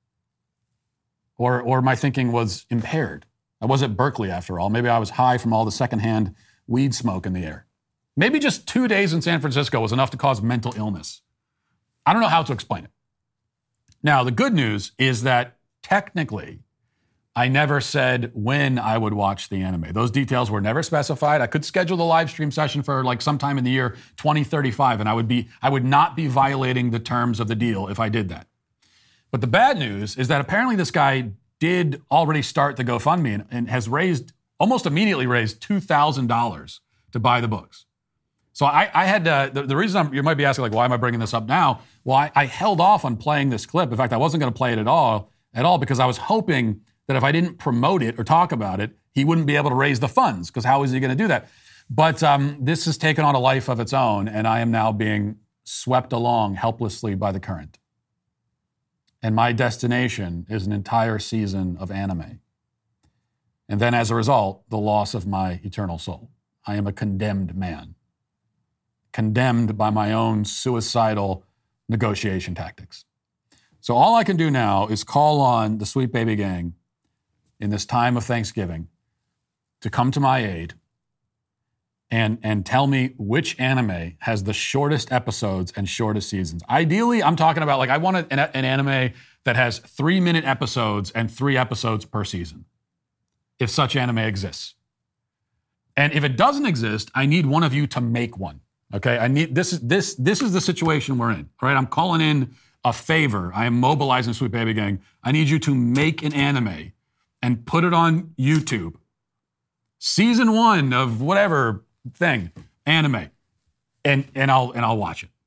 Or my thinking was impaired. I was at Berkeley, after all. Maybe I was high from all the secondhand weed smoke in the air. Maybe just 2 days in San Francisco was enough to cause mental illness. I don't know how to explain it. Now, the good news is that technically, I never said when I would watch the anime. Those details were never specified. I could schedule the live stream session for like sometime in the year 2035, and I would not be violating the terms of the deal if I did that. But the bad news is that apparently this guy did already start the GoFundMe and has almost immediately raised $2,000 to buy the books. So I had the reason you might be asking, like, why am I bringing this up now? Well, I held off on playing this clip. In fact, I wasn't going to play it at all because I was hoping that if I didn't promote it or talk about it, he wouldn't be able to raise the funds, because how is he going to do that? But this has taken on a life of its own, and I am now being swept along helplessly by the current. And my destination is an entire season of anime. And then as a result, the loss of my eternal soul. I am a condemned man. Condemned by my own suicidal negotiation tactics. So all I can do now is call on the Sweet Baby Gang in this time of Thanksgiving to come to my aid and tell me which anime has the shortest episodes and shortest seasons. Ideally, I'm talking about, like, I want an anime that has 3-minute episodes and 3 episodes per season, if such anime exists. And if it doesn't exist, I need one of you to make one. Okay, this is the situation we're in. All right, I'm calling in a favor. I am mobilizing Sweet Baby Gang. I need you to make an anime and put it on YouTube. Season 1 of whatever thing, anime, and I'll watch it.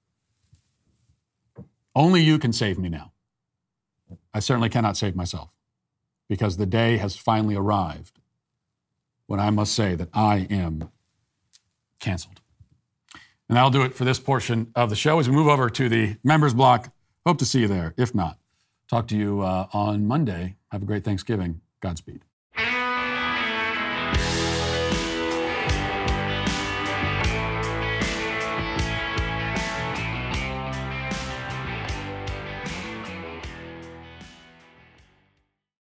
Only you can save me now. I certainly cannot save myself, because the day has finally arrived when I must say that I am canceled. And that'll do it for this portion of the show. As we move over to the members block, hope to see you there. If not, talk to you on Monday. Have a great Thanksgiving. Godspeed.